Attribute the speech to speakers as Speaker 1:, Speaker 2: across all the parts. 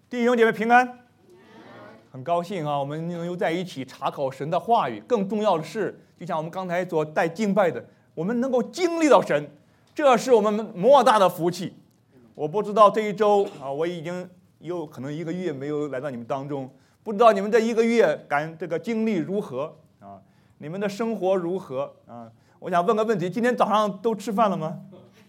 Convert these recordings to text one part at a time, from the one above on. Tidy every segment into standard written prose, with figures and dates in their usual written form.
Speaker 1: 弟兄姐妹平安，很高兴啊，我们能够在一起查考神的话语。更重要的是，就像我们刚才所带敬拜的，我们能够经历到神，这是我们莫大的福气。我不知道这一周啊，我已经有可能1个月没有来到你们当中，不知道你们这1个月这个经历如何啊？你们的生活如何啊？我想问个问题：今天早上都吃饭了吗？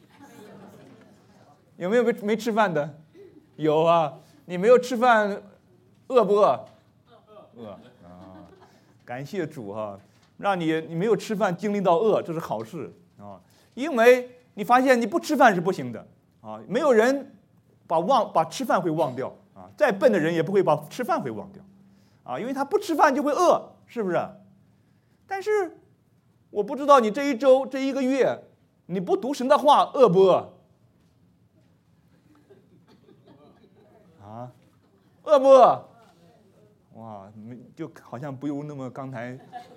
Speaker 1: 有没有没吃饭的？有啊。你没有吃饭，饿不饿？饿啊！感谢主哈，让你没有吃饭经历到饿，这是好事啊！因为你发现你不吃饭是不行的啊！没有人把吃饭会忘掉啊！再笨的人也不会把吃饭会忘掉啊！因为他不吃饭就会饿，是不是？但是我不知道你这一周这1个月，你不读神的话饿不饿？饿不饿？哇，就好像不用那么刚才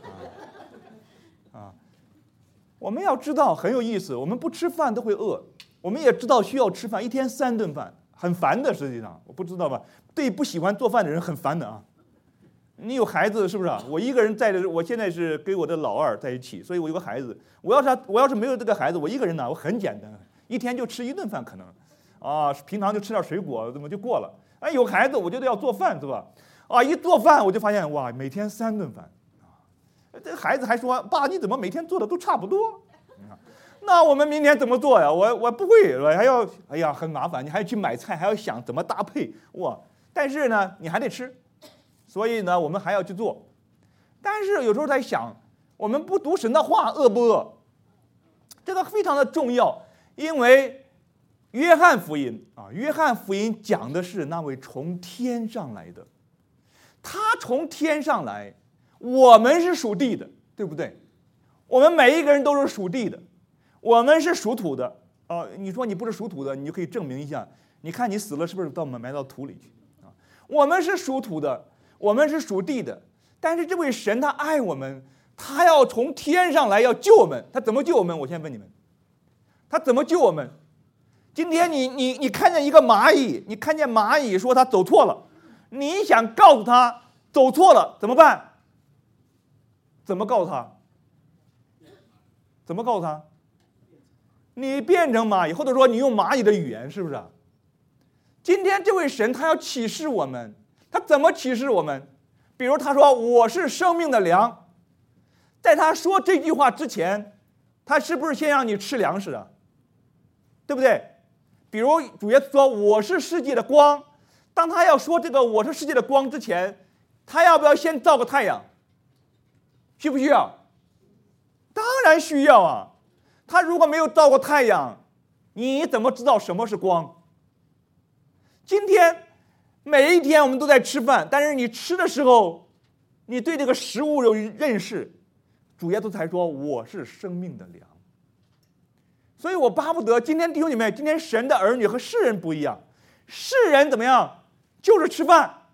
Speaker 1: 我们要知道很有意思，我们不吃饭都会饿，我们也知道需要吃饭，1天3顿饭，很烦的。实际上，我不知道吧？对不喜欢做饭的人很烦的啊。你有孩子是不是啊？我一个人在这，我现在是跟我的老二在一起，所以我有个孩子。我要是没有这个孩子，我一个人呢，我很简单，1天就吃1顿饭可能，啊，平常就吃点水果，怎么就过了。哎，有孩子我觉得要做饭是吧？啊，一做饭我就发现哇，每天3顿饭，这孩子还说爸你怎么每天做的都差不多？那我们明天怎么做呀？我不会，还要哎呀很麻烦，你还要去买菜，还要想怎么搭配哇！但是呢，你还得吃，所以呢，我们还要去做。但是有时候在想，我们不读神的话饿不饿？这个非常的重要，因为约翰福音讲的是那位从天上来的，他从天上来，我们是属地的，对不对？我们每一个人都是属地的，我们是属土的。你说你不是属土的，你就可以证明一下，你看你死了是不是埋到土里去啊？我们是属土的，我们是属地的，但是这位神他爱我们，他要从天上来要救我们，他怎么救我们？我先问你们，他怎么救我们？今天你看见一个蚂蚁，你看见蚂蚁说它走错了，你想告诉它走错了怎么办？怎么告诉它？怎么告诉它？你变成蚂蚁，或者说你用蚂蚁的语言，是不是？今天这位神他要启示我们，他怎么启示我们？比如他说我是生命的粮，在他说这句话之前，他是不是先让你吃粮食啊？对不对？比如主耶稣说我是世界的光，当他要说这个我是世界的光之前，他要不要先照个太阳？需不需要？当然需要啊！他如果没有照过太阳，你怎么知道什么是光？今天每一天我们都在吃饭，但是你吃的时候，你对这个食物有认识，主耶稣才说我是生命的粮。所以我巴不得今天弟兄姐妹，今天神的儿女和世人不一样。世人怎么样？就是吃饭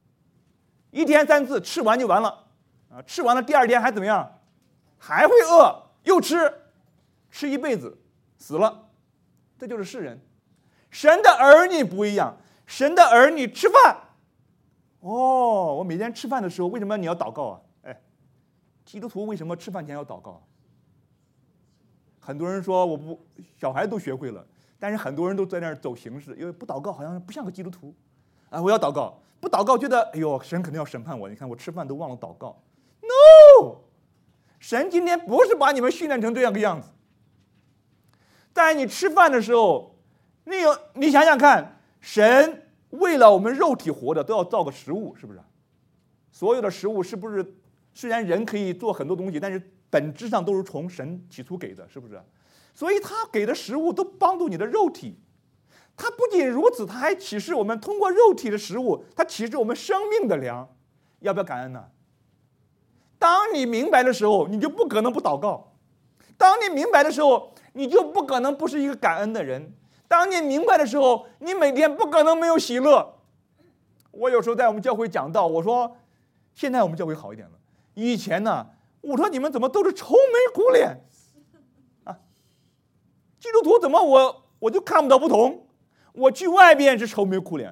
Speaker 1: ，1天3次，吃完就完了啊！吃完了第2天还怎么样？还会饿，又吃一辈子，死了。这就是世人。神的儿女不一样，神的儿女吃饭。我每天吃饭的时候，为什么你要祷告啊？哎，基督徒为什么吃饭前要祷告啊？很多人说我不，小孩都学会了，但是很多人都在那儿走形式，因为不祷告好像不像个基督徒啊！我要祷告，不祷告觉得哎呦，神肯定要审判我。你看我吃饭都忘了祷告 ，no， 神今天不是把你们训练成这样个样子。在你吃饭的时候，你想想看，神为了我们肉体活着，都要造个食物，是不是？所有的食物是不是虽然人可以做很多东西，但是本质上都是从神起初给的，是不是？所以他给的食物都帮助你的肉体。他不仅如此，他还启示我们通过肉体的食物，他启示我们生命的粮。要不要感恩呢？当你明白的时候，你就不可能不祷告；当你明白的时候，你就不可能不是一个感恩的人；当你明白的时候，你每天不可能没有喜乐。我有时候在我们教会讲道，我说现在我们教会好一点了，以前呢，我说你们怎么都是愁眉苦脸啊？基督徒怎么我就看不到不同？我去外边是愁眉苦脸，里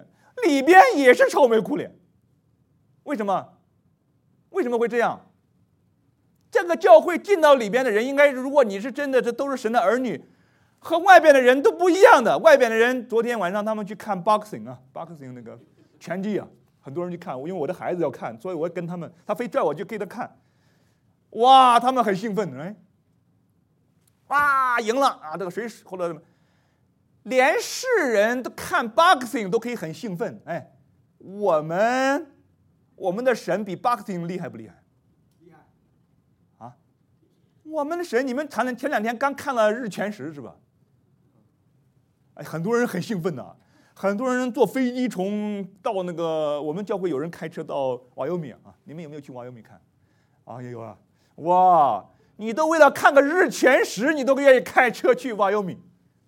Speaker 1: 里边也是愁眉苦脸。为什么？为什么会这样？这个教会进到里边的人，应该如果你是真的，这都是神的儿女，和外边的人都不一样的。外边的人，昨天晚上他们去看 boxing 那个拳击啊，很多人去看，因为我的孩子要看，所以我跟他们，他非拽我去给他看。哇，他们很兴奋，哎，哇，赢了啊！这个谁后来连世人都看 boxing 都可以很兴奋，哎，我们的神比 boxing 厉害不厉害？厉害啊！我们的神，你们前2天刚看了日全食是吧？哎，很多人很兴奋的，很多人坐飞机到那个我们教会有人开车到瓦尤米啊，你们有没有去瓦尤米看？啊，也有啊！哇，你都为了看个日全食，你都愿意开车去瓦尤米？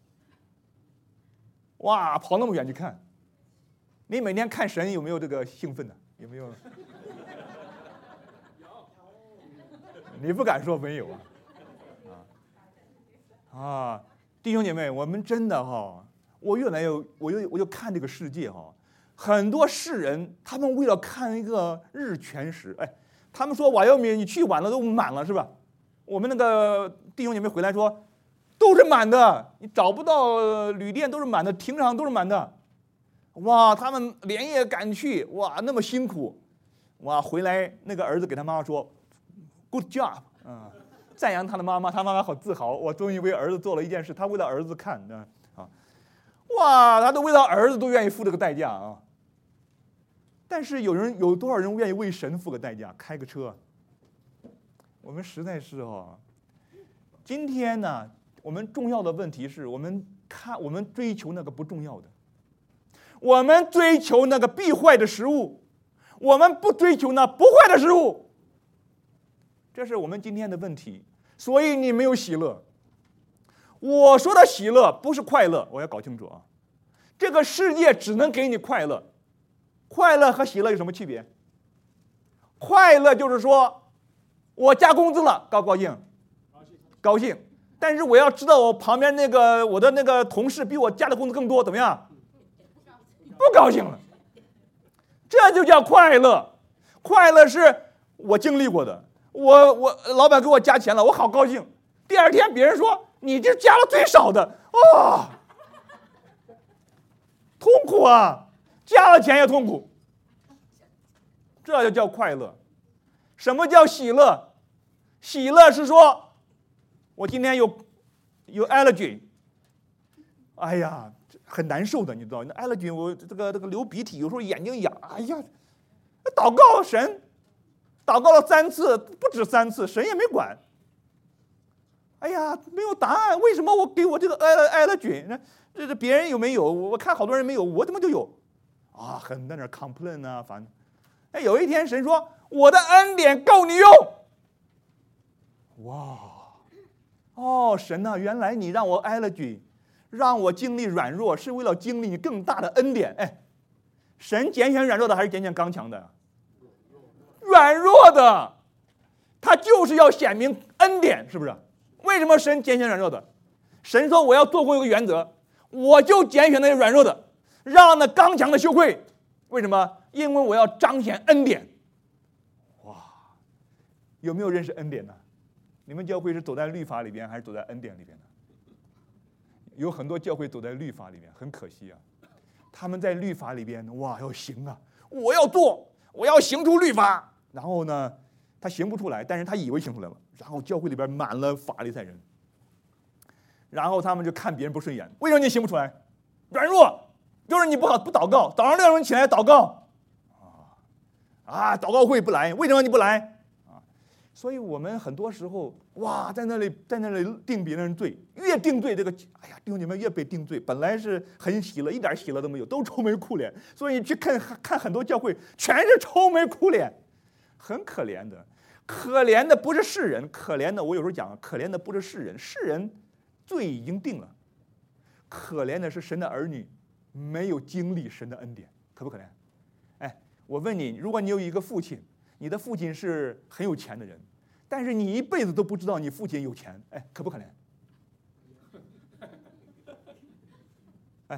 Speaker 1: 哇，跑那么远去看，你每天看神有没有这个兴奋的？有没有？你不敢说没有啊！弟兄姐妹，我们真的我就看这个世界很多世人他们为了看一个日全食，哎，他们说瓦尤米你去晚了都满了是吧？我们那个弟兄姐妹回来说都是满的，你找不到旅店都是满的，停车场都是满的。哇，他们连夜赶去，哇，那么辛苦，哇，回来那个儿子给他妈妈说 ，good job， 赞扬他的妈妈，他妈妈好自豪，我终于为儿子做了一件事，他为了儿子看啊，哇，他都为了儿子都愿意付这个代价啊。但是有多少人愿意为神付个代价，开个车？我们实在是今天呢，我们重要的问题是我们追求那个不重要的。我们追求那个必坏的食物，我们不追求那不坏的食物，这是我们今天的问题。所以你没有喜乐。我说的喜乐不是快乐，我要搞清楚啊。这个世界只能给你快乐，快乐和喜乐有什么区别？快乐就是说我加工资了，高不高兴？高兴。但是我要知道我旁边我的那个同事比我加的工资更多，怎么样？不高兴了，这就叫快乐。快乐是我经历过的，我老板给我加钱了，我好高兴。第二天别人说你这加了最少的，痛苦啊，加了钱也痛苦。这就叫快乐。什么叫喜乐？喜乐是说我今天有 allergy， 哎呀很难受的，你知道，那allergy我这个流鼻涕，有时候眼睛痒，哎呀，祷告神，祷告了3次，不止3次，神也没管。哎呀，没有答案，为什么我给我这个allergy？这别人有没有？我看好多人没有，我怎么就有？啊，很在那 complain 啊，反正。哎，有一天神说：“我的恩典够你用。”哇，神啊，原来你让我allergy。让我经历软弱，是为了经历你更大的恩典。哎，神拣选软弱的还是拣选刚强的？软弱的，他就是要显明恩典，是不是？为什么神拣选软弱的？神说我要做过一个原则，我就拣选那些软弱的，让那刚强的羞愧。为什么？因为我要彰显恩典。哇，有没有认识恩典呢？你们教会是走在律法里边，还是走在恩典里边呢？有很多教会走在律法里面，很可惜啊。他们在律法里边，哇，要行啊，我要做，我要行出律法。然后呢，他行不出来，但是他以为行出来了。然后教会里边满了法利赛人，然后他们就看别人不顺眼。为什么你行不出来？软弱，就是你不祷告。早上6点起来祷告，祷告会不来，为什么你不来？所以我们很多时候，哇，在那里定别人罪，越定罪哎呀，弟兄姐妹越被定罪。本来是很喜乐，一点喜乐都没有，都愁眉苦脸。所以你去看很多教会，全是愁眉苦脸，很可怜的。可怜的不是世人，可怜的我有时候讲，可怜的不是世人，世人罪已经定了，可怜的是神的儿女，没有经历神的恩典，可不可怜？哎，我问你，如果你有一个父亲，你的父亲是很有钱的人，但是你一辈子都不知道你父亲有钱，哎，可不可怜？哎，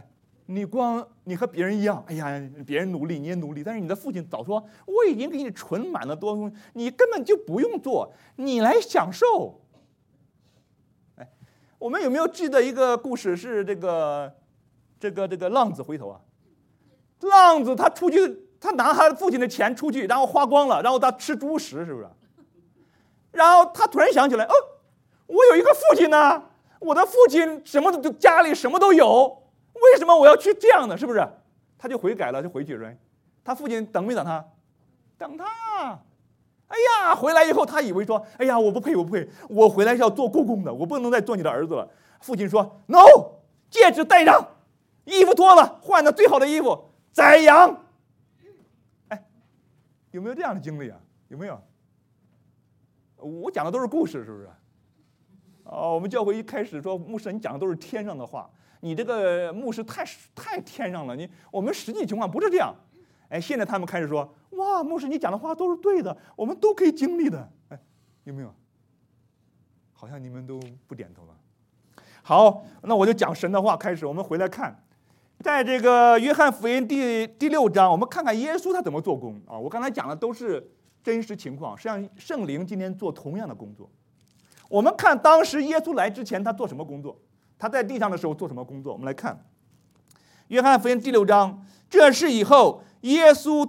Speaker 1: 你和别人一样，哎呀，别人努力你也努力，但是你的父亲早说，我已经给你存满了多东西，你根本就不用做，你来享受。哎，我们有没有记得一个故事？是这个浪子回头啊，浪子他出去，他拿他父亲的钱出去，然后花光了，然后他吃猪食，是不是？然后他突然想起来，我有一个父亲呢，我的父亲家里什么都有。为什么我要去这样的？是不是？他就悔改了，就回去了。他父亲等没等他？等他呀！哎呀，回来以后，他以为说：“哎呀，我不配，我回来是要做故宫的，我不能再做你的儿子了。”父亲说 ：“No， 戒指戴上，衣服脱了，换了最好的衣服，宰羊。”哎，有没有这样的经历啊？有没有？我讲的都是故事，是不是？我们教会一开始说，牧师，你讲的都是天上的话。你这个牧师太天上了，我们实际情况不是这样。哎，现在他们开始说，哇，牧师你讲的话都是对的，我们都可以经历的。哎，有没有？好像你们都不点头了。好，那我就讲神的话开始。我们回来看，在这个约翰福音第6章，我们看看耶稣他怎么做工啊。我刚才讲的都是真实情况，实际上圣灵今天做同样的工作。我们看当时耶稣来之前他做什么工作，他在地上的时候做什么工作。我们来看约翰福音第6章，这是以后耶稣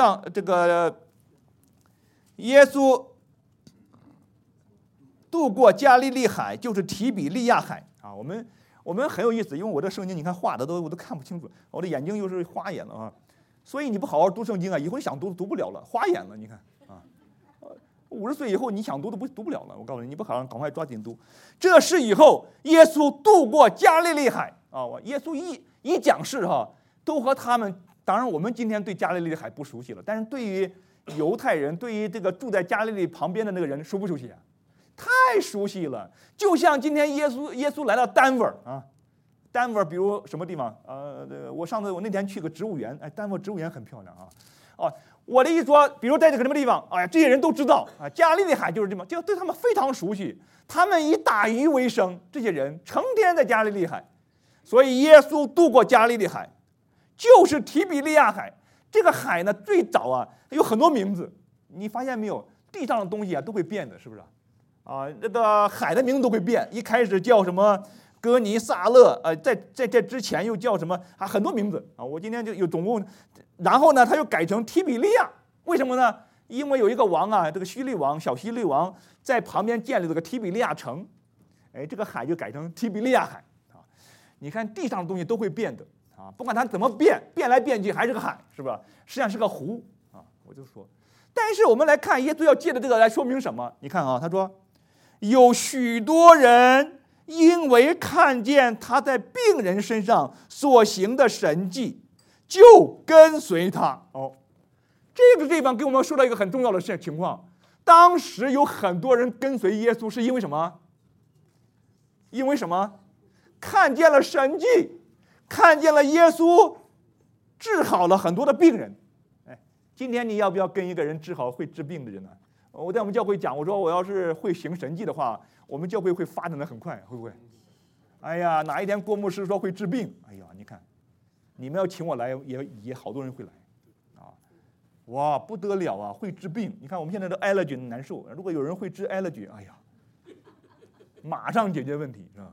Speaker 1: 渡过加利利海，就是提比利亚海啊。我们很有意思，因为我这圣经你看画的我都看不清楚，我的眼睛又是花眼了啊，所以你不好好读圣经啊，以后你想读不了了，花眼了，你看啊。50岁以后你想读都读不了了，我告诉你，你不好好赶快抓紧读。这是以后耶稣渡过加利利海啊，耶稣一讲事哈，都和他们。当然我们今天对加利利海不熟悉了，但是对于犹太人，对于这个住在加利利旁边的那个人熟不熟悉啊？太熟悉了。就像今天耶稣来到丹佛啊，丹佛比如什么地方？我那天去个植物园，哎，丹佛植物园很漂亮啊。我的意思说，比如在这个什么地方，哎呀，这些人都知道啊，加利利海就是这么，就对他们非常熟悉。他们以打鱼为生，这些人成天在加利利海，所以耶稣渡过加利利海，就是提比利亚海。这个海呢，最早啊有很多名字，你发现没有？地上的东西啊都会变的，是不是？这个海的名字都会变，一开始叫什么哥尼撒勒，在这之前又叫什么啊？很多名字啊！我今天就有总共。然后呢，他又改成提比利亚，为什么呢？因为有一个王啊，这个小希律王在旁边建立了个提比利亚城，哎，这个海就改成提比利亚海啊。你看地上的东西都会变的啊，不管它怎么变来变去还是个海，是吧？实际上是个湖啊。我就说，但是我们来看耶稣要借着这个来说明什么？你看啊，他说有许多人因为看见他在病人身上所行的神迹，就跟随他。这个地方给我们说到一个很重要的情况，当时有很多人跟随耶稣是因为什么？因为什么？看见了神迹，看见了耶稣治好了很多的病人。哎，今天你要不要跟一个人治好会治病的人呢？我在我们教会讲，我说我要是会行神迹的话，我们教会会发展的很快，会不会？哎呀，哪一天郭牧师说会治病，哎呀，你看你们要请我来，也好多人会来啊！哇，不得了啊，会治病。你看我们现在的 allergy 难受，如果有人会治 allergy， 哎呀，马上解决问题，是吧？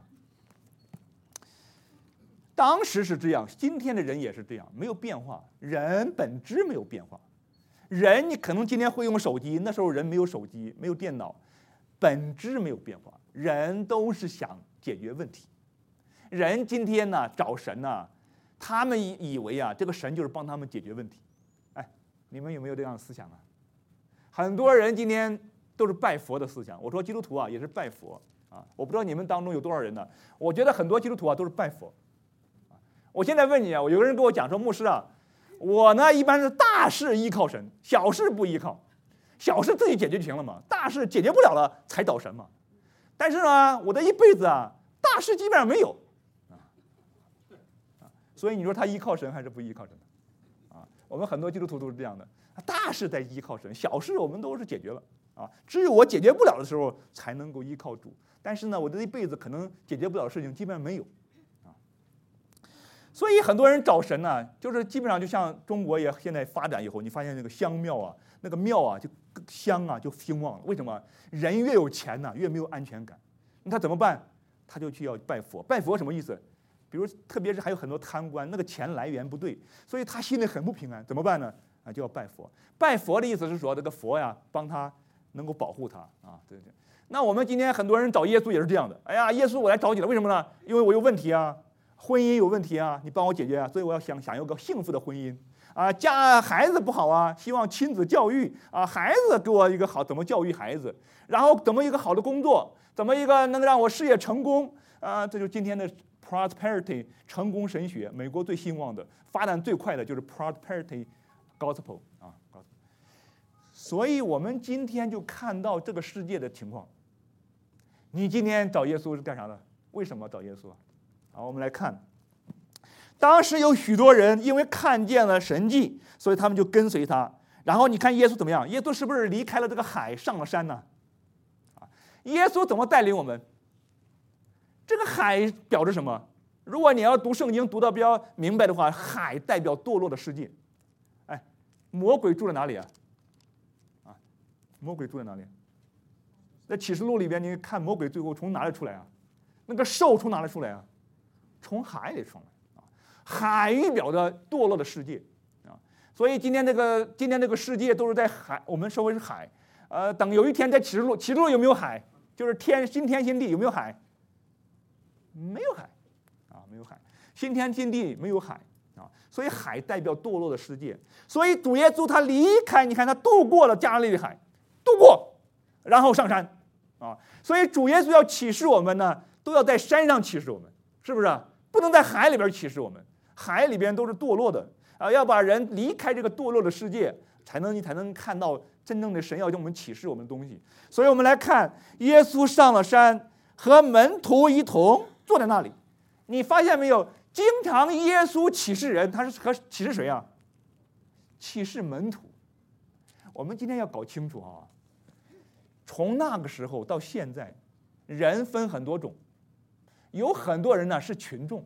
Speaker 1: 当时是这样，今天的人也是这样，没有变化，人本质没有变化。人你可能今天会用手机，那时候人没有手机，没有电脑，本质没有变化。人都是想解决问题。人今天呢找神呢，他们以为啊这个神就是帮他们解决问题。哎，你们有没有这样的思想啊？很多人今天都是拜佛的思想。我说基督徒啊也是拜佛啊，我不知道你们当中有多少人呢？我觉得很多基督徒啊都是拜佛。我现在问你啊，有个人跟我讲说，牧师啊，我呢一般是大事依靠神，小事不依靠，小事自己解决就行了嘛，大事解决不了了才找神嘛。但是呢，我的一辈子啊，大事基本上没有所以你说他依靠神还是不依靠神啊？我们很多基督徒都是这样的，大事在依靠神，小事我们都是解决了啊，只有我解决不了的时候才能够依靠主。但是呢，我这一辈子可能解决不了的事情基本上没有。 所以很多人找神呢，就是基本上就像中国也现在发展以后，你发现那个香庙啊，那个庙啊就香啊就兴旺了。为什么？人越有钱呢，越没有安全感。那他怎么办？他就去要拜佛。拜佛什么意思？比如特别是还有很多贪官，那个钱来源不对，所以他心里很不平安。怎么办呢？就要拜佛。拜佛的意思是说，这个佛呀帮他能够保护他啊，对。那我们今天很多人找耶稣也是这样的。哎呀，耶稣，我来找你了，为什么呢？因为我有问题啊。婚姻有问题啊，你帮我解决啊，所以我要想有个幸福的婚姻啊。孩子不好啊，希望亲子教育啊，孩子给我一个好，怎么教育孩子，然后怎么一个好的工作，怎么一个能让我事业成功啊？这就是今天的 prosperity 成功神学，美国最兴旺的、发展最快的就是 prosperity gospel 啊。所以我们今天就看到这个世界的情况。你今天找耶稣是干啥的？为什么找耶稣？好，我们来看，当时有许多人因为看见了神迹，所以他们就跟随他。然后你看耶稣怎么样？耶稣是不是离开了这个海，上了山呢？耶稣怎么带领我们？这个海表示什么？如果你要读圣经读到比较明白的话，海代表堕落的世界。哎，魔鬼住在哪里啊？魔鬼住在哪里？在启示录里边，你看魔鬼最后从哪里出来啊？那个兽从哪里出来啊？从海里出来啊！海预表着堕落的世界啊，所以今天这个世界都是在海，我们说为是海。等有一天在启示录有没有海？就是新天新地有没有海？没有海啊，没有海。新天新地没有海啊，所以海代表堕落的世界。所以主耶稣他离开，你看他渡过了加利利海，渡过，然后上山啊。所以主耶稣要启示我们呢，都要在山上启示我们，是不是？不能在海里边启示我们，海里边都是堕落的啊！要把人离开这个堕落的世界，你才能看到真正的神要向我们启示我们的东西。所以我们来看，耶稣上了山，和门徒一同坐在那里。你发现没有？经常耶稣启示人，他是和启示谁啊？启示门徒。我们今天要搞清楚啊，从那个时候到现在，人分很多种。有很多人呢是群众，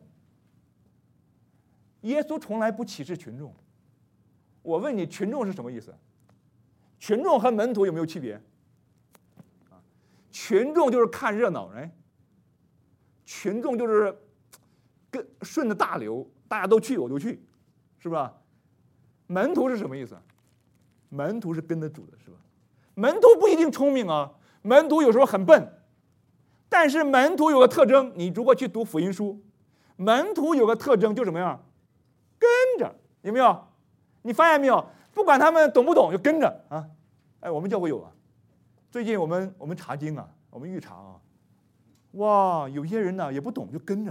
Speaker 1: 耶稣从来不启示群众。我问你，群众是什么意思？群众和门徒有没有区别？群众就是看热闹，哎，群众就是顺着大流，大家都去我就去，是吧？门徒是什么意思？门徒是跟着主的，是吧？门徒不一定聪明啊，门徒有时候很笨。但是门徒有个特征，你如果去读福音书，门徒有个特征就怎么样？跟着，有没有？你发现没有？不管他们懂不懂，就跟着啊！哎，我们教会有啊。最近我们查经啊，我们预查啊，哇，有些人呢也不懂就跟着。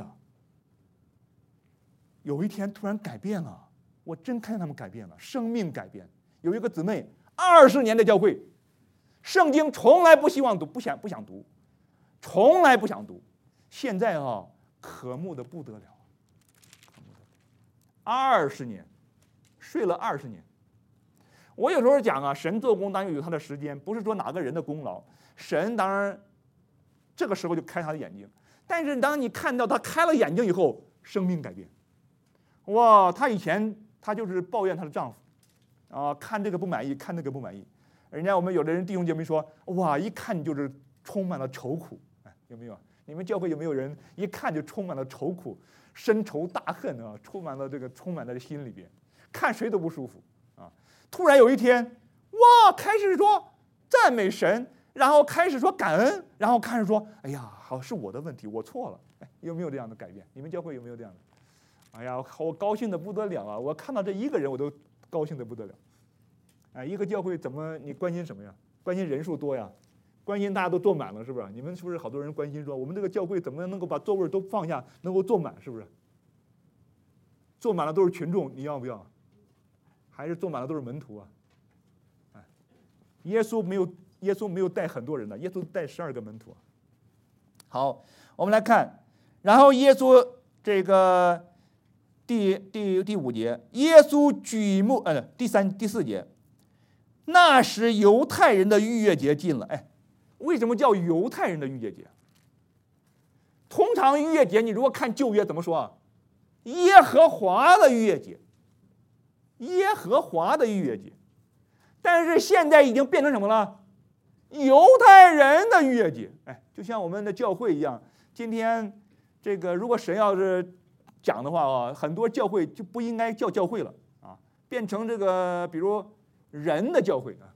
Speaker 1: 有一天突然改变了，我真看见他们改变了，生命改变。有一个姊妹20年的教会，圣经从来不希望读，不想读。从来不想读，现在渴慕的不得了。20年，睡了20年。我有时候讲啊，神做工当然有他的时间，不是说哪个人的功劳。神当然这个时候就开他的眼睛，但是当你看到他开了眼睛以后，生命改变。哇，她以前她就是抱怨她的丈夫啊，看这个不满意，看那个不满意。人家我们有的人弟兄姐妹说，哇，一看就是充满了愁苦。有没有？你们教会有没有人一看就充满了愁苦、深仇大恨啊？充满在心里边，看谁都不舒服啊！突然有一天，哇，开始说赞美神，然后开始说感恩，然后开始说，哎呀，好是我的问题，我错了。哎，有没有这样的改变？你们教会有没有这样的？哎呀，我高兴的不得了啊！我看到这一个人，我都高兴的不得了。哎，一个教会怎么你关心什么呀？关心人数多呀？关心大家都坐满了，是不是？你们是不是好多人关心说，我们这个教会怎么能够把座位都放下，能够坐满，是不是？坐满了都是群众，你要不要？还是坐满了都是门徒啊？哎，耶稣没有带很多人的，耶稣带12个门徒。好，我们来看，然后耶稣这个第5节，耶稣举目第4节，那时犹太人的逾越节近了，哎。为什么叫犹太人的逾越节？通常逾越节，你如果看旧约怎么说啊？ 耶和华的逾越节，耶和华的逾越节。但是现在已经变成什么了？犹太人的逾越节。哎，就像我们的教会一样，今天这个如果神要是讲的话啊，很多教会就不应该叫教会了啊，变成这个比如人的教会啊，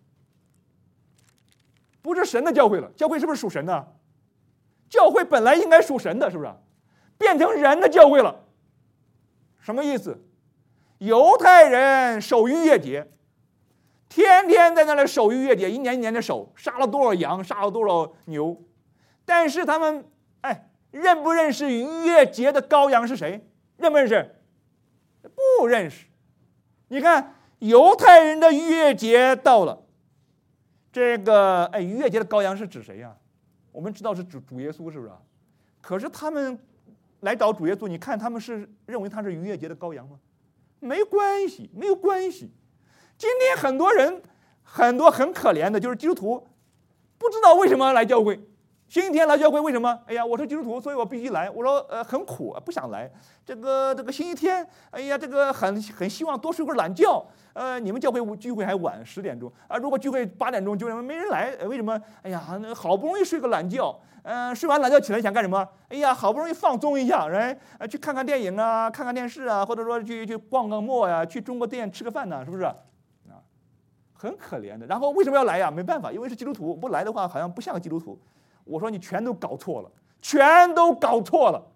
Speaker 1: 不是神的教会了。教会是不是属神的？教会本来应该属神的，是不是？变成人的教会了，什么意思？犹太人守逾越节，天天在那里守逾越节，一年一年的守，杀了多少羊，杀了多少牛，但是他们认不认识逾越节的羔羊是谁？认不认识？不认识。你看犹太人的逾越节到了，这个逾越节的羔羊是指谁呀？我们知道是指主耶稣，是不是？可是他们来找主耶稣，你看他们是认为他是逾越节的羔羊吗？没关系，没有关系。今天很多人很可怜的，就是基督徒，不知道为什么来教会。星期天来教会为什么？哎呀，我是基督徒，所以我必须来。我说很苦，不想来。这个星期天，哎呀，这个很希望多睡会儿懒觉。你们教会聚会还晚10点钟啊，如果聚会8点钟9点钟没人来，为什么？哎呀，好不容易睡个懒觉，睡完懒觉起来想干什么？哎呀，好不容易放松一下，去看看电影啊，看看电视啊，或者说去逛逛陌呀，去中国店吃个饭呢，是不是？很可怜的。然后为什么要来呀？没办法，因为是基督徒，不来的话好像不像个基督徒。我说你全都搞错了，全都搞错了。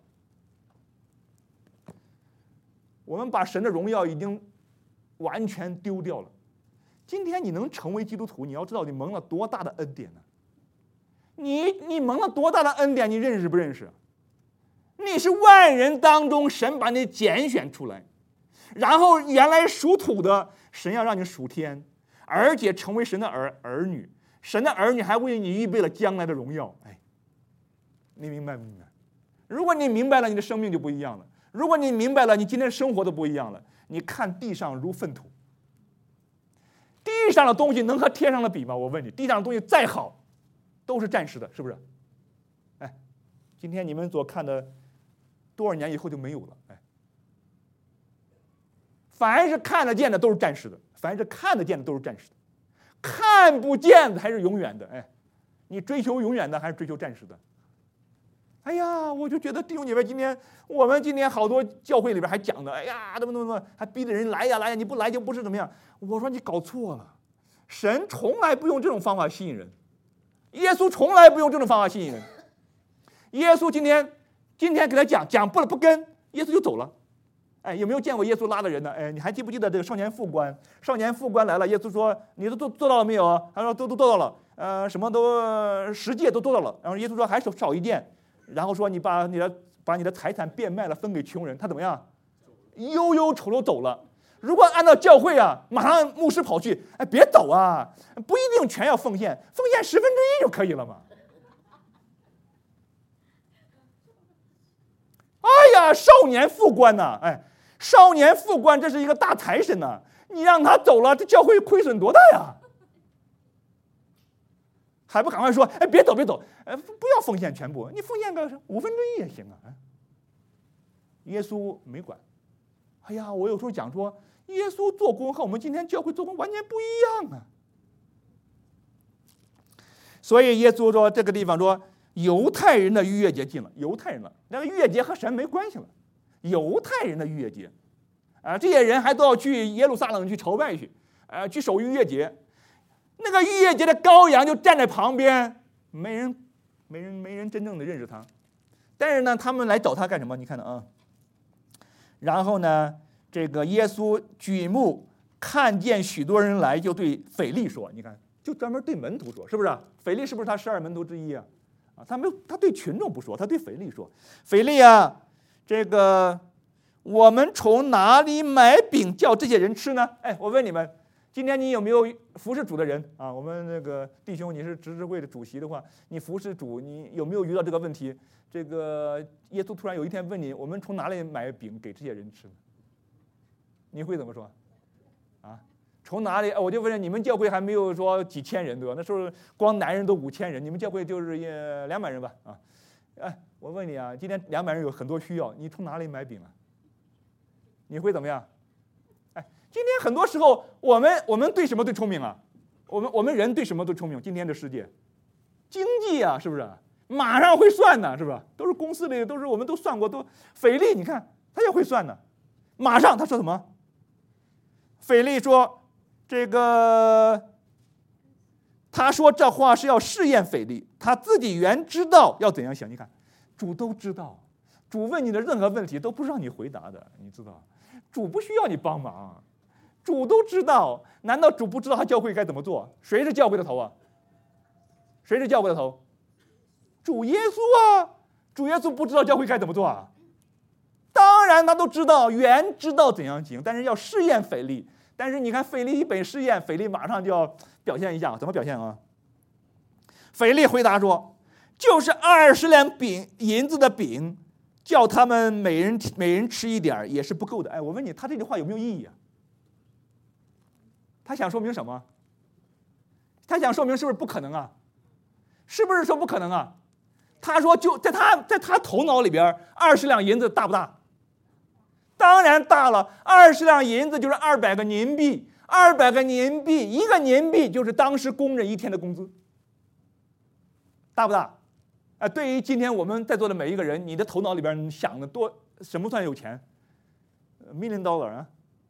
Speaker 1: 我们把神的荣耀已经完全丢掉了。今天你能成为基督徒，你要知道你蒙了多大的恩典呢？你蒙了多大的恩典，你认识不认识？你是万人当中神把你拣选出来，然后原来属土的神要让你属天，而且成为神的儿女。神的儿女还为你预备了将来的荣耀。哎，你明白不明白？如果你明白了，你的生命就不一样了。如果你明白了，你今天生活都不一样了。你看地上如粪土，地上的东西能和天上的比吗？我问你，地上的东西再好，都是暂时的，是不是？哎，今天你们所看的，多少年以后就没有了。哎，凡是看得见的都是暂时的，凡是看得见的都是暂时的。看不见的还是永远的。哎，你追求永远的还是追求暂时的？哎呀，我就觉得弟兄姐妹，我们今天好多教会里边还讲的，哎呀，怎么，还逼着人来呀，你不来就不是怎么样。我说你搞错了，神从来不用这种方法吸引人，耶稣从来不用这种方法吸引人。耶稣今天给他讲不跟，耶稣就走了。哎，有没有见过耶稣拉的人呢？哎，你还记不记得这个少年副官？少年副官来了，耶稣说：“你都做到了没有？”他说：“都做到了。什么都10诫都做到了。”然后耶稣说：“还少一件。”然后说：“你把你的财产变卖了，分给穷人。”他怎么样？忧忧愁愁走了。如果按照教会啊，马上牧师跑去，哎，别走啊，不一定全要奉献，奉献1/10就可以了嘛。哎呀，少年副官呐，哎。少年副官，这是一个大财神呐！你让他走了，这教会亏损多大呀？还不赶快说，哎，别走，不要奉献全部，你奉献个1/5也行啊！耶稣没管。哎呀，我有时候讲说，耶稣做工和我们今天教会做工完全不一样啊。所以耶稣说，这个地方说，犹太人的逾越节近了，犹太人了，那个逾越节和神没关系了。犹太人的逾越节，这些人还都要去耶路撒冷去朝拜去，去守逾越节。那个逾越节的羔羊就站在旁边，没人真正的认识他。但是呢，他们来找他干什么？你看啊，然后呢，这个耶稣举目看见许多人来，就对腓力说：“你看，就专门对门徒说，是不是？腓力是不是他12门徒之一啊？他对群众不说，他对腓力说：腓力啊。”这个我们从哪里买饼叫这些人吃呢？哎，我问你们，今天你有没有服侍主的人啊？我们那个弟兄，你是执事会的主席的话，你服侍主，你有没有遇到这个问题？这个耶稣突然有一天问你，我们从哪里买饼给这些人吃呢？你会怎么说？啊，从哪里？我就问你们教会还没有说几千人对吧？那时候光男人都5000人，你们教会就是200人吧？啊，哎。我问你啊，今天200人有很多需要，你从哪里买饼啊？ 你会怎么样？哎，今天很多时候我们对什么最聪明啊？我们人对什么最聪明？今天的世界，经济啊，是不是？马上会算呢，是不是？都是公司里，都是我们都算过，都斐利，你看他也会算呢。马上他说什么？斐利说这个。他说这话是要试验斐利，他自己原知道要怎样想。你看，主都知道，主问你的任何问题都不是让你回答的，你知道，主不需要你帮忙，主都知道。难道主不知道他教会该怎么做？谁是教会的头啊？谁是教会的头？主耶稣啊！主耶稣不知道教会该怎么做啊？当然他都知道，原知道怎样行，但是要试验斐利。但是你看斐利一本试验，斐利马上就要表现一下，怎么表现啊？斐利回答说：“就是20两银子的饼，叫他们每人吃一点也是不够的。”哎，我问你，他这句话有没有意义啊？他想说明什么？他想说明是不是不可能啊？是不是说不可能啊？他说就在他头脑里边，20两银子大不大？当然大了，20两银子就是200个银币，200个银币，一个银币就是当时工人一天的工资，大不大？对于今天我们在座的每一个人，你的头脑里边想的多，什么算有钱？$1 million啊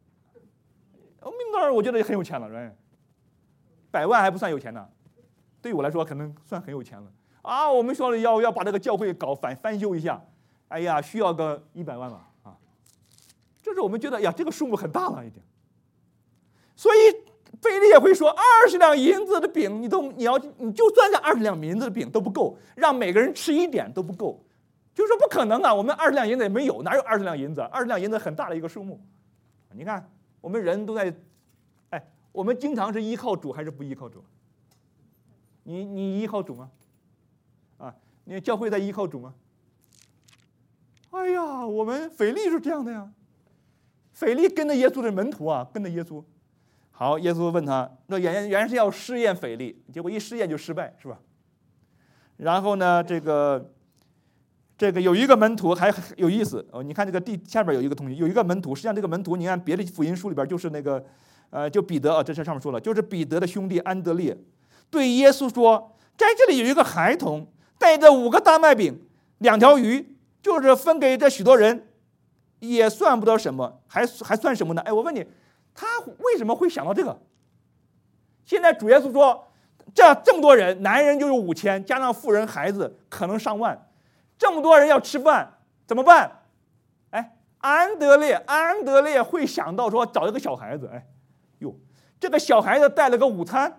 Speaker 1: ，$1 million我觉得也很有钱了，100万还不算有钱呢，对于我来说可能算很有钱了啊。我们说要把这个教会搞翻修一下，哎呀，需要个100万吧。这是我们觉得呀，这个数目很大了一点，所以斐利也会说，20两银子的饼，你就算是20两银子的饼都不够，让每个人吃一点都不够，就是说不可能啊！我们20两银子也没有，哪有20两银子？20两银子很大的一个数目。你看，我们人都在，哎，我们经常是依靠主还是不依靠主？你依靠主吗？啊，你教会在依靠主吗？哎呀，我们斐利是这样的呀。斐利跟着耶稣的门徒啊，跟着耶稣。好，耶稣问他，那原来是要试验斐利，结果一试验就失败，是吧？然后呢，这个有一个门徒还有意思哦，你看这个下边有一个东西，有一个门徒，实际上这个门徒，你看别的福音书里边就是那个就彼得啊，这上面说了，就是彼得的兄弟安德烈，对耶稣说，在这里有一个孩童带着5个大麦饼、2条鱼，就是分给这许多人。也算不得什么，还算什么呢？哎，我问你，他为什么会想到这个？现在主耶稣说，这么多人，男人就有5000，加上妇人孩子可能上万，这么多人要吃饭怎么办？哎，安德烈会想到说找一个小孩子，哎，哟，这个小孩子带了个午餐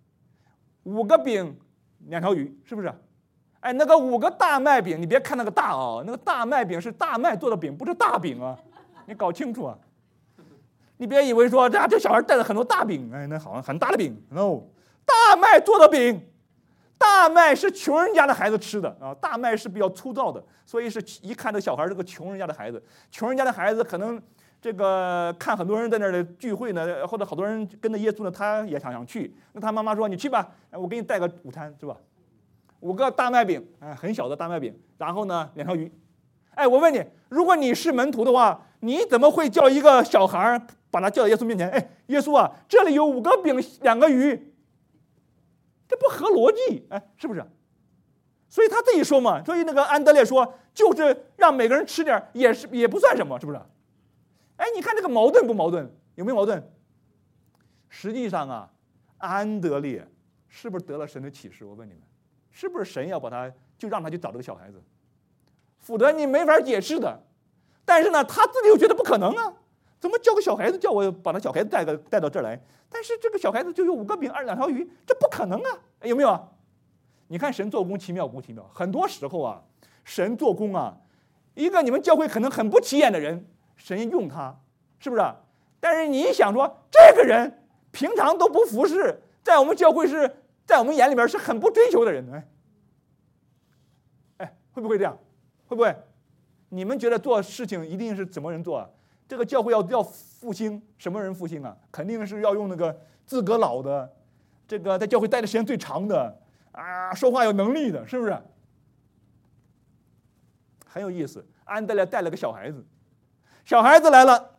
Speaker 1: ，5个饼2条鱼，是不是？哎，那个5个大麦饼，你别看那个大啊，那个大麦饼是大麦做的饼，不是大饼啊，你搞清楚啊！你别以为说这小孩带了很多大饼，哎，那好像很大的饼 ，no， 大麦做的饼，大麦是穷人家的孩子吃的啊，大麦是比较粗糙的，所以是一看这小孩是个穷人家的孩子，穷人家的孩子可能这个看很多人在那儿的聚会呢，或者好多人跟着耶稣呢，他也想去，那他妈妈说你去吧，我给你带个午餐，是吧？5个大麦饼，哎，很小的大麦饼，然后呢2条鱼，哎，我问你，如果你是门徒的话，你怎么会叫一个小孩把他叫到耶稣面前？哎，耶稣啊，这里有5个饼2个鱼，这不合逻辑，哎，是不是？所以他自己说嘛，所以那个安德烈说，就是让每个人吃点，也不算什么，是不是？哎，你看这个矛盾不矛盾？有没有矛盾？实际上啊，安德烈是不是得了神的启示？我问你们。是不是神要把他就让他去找这个小孩子？否则你没法解释的。但是呢，他自己又觉得不可能啊，怎么叫个小孩子叫我把他小孩子带到这儿来？但是这个小孩子就有5个饼2条鱼，这不可能啊，有没有啊？你看神做工奇妙不奇妙？很多时候啊，神做工啊，一个你们教会可能很不起眼的人，神用他，是不是？但是你一想说，这个人平常都不服侍，在我们教会在我们眼里边是很不追求的人，哎，会不会这样？会不会？你们觉得做事情一定是怎么人做啊？这个教会要复兴，什么人复兴啊？肯定是要用那个资格老的，这个在教会待的时间最长的啊，说话有能力的，是不是？很有意思。安德烈带了个小孩子，小孩子来了，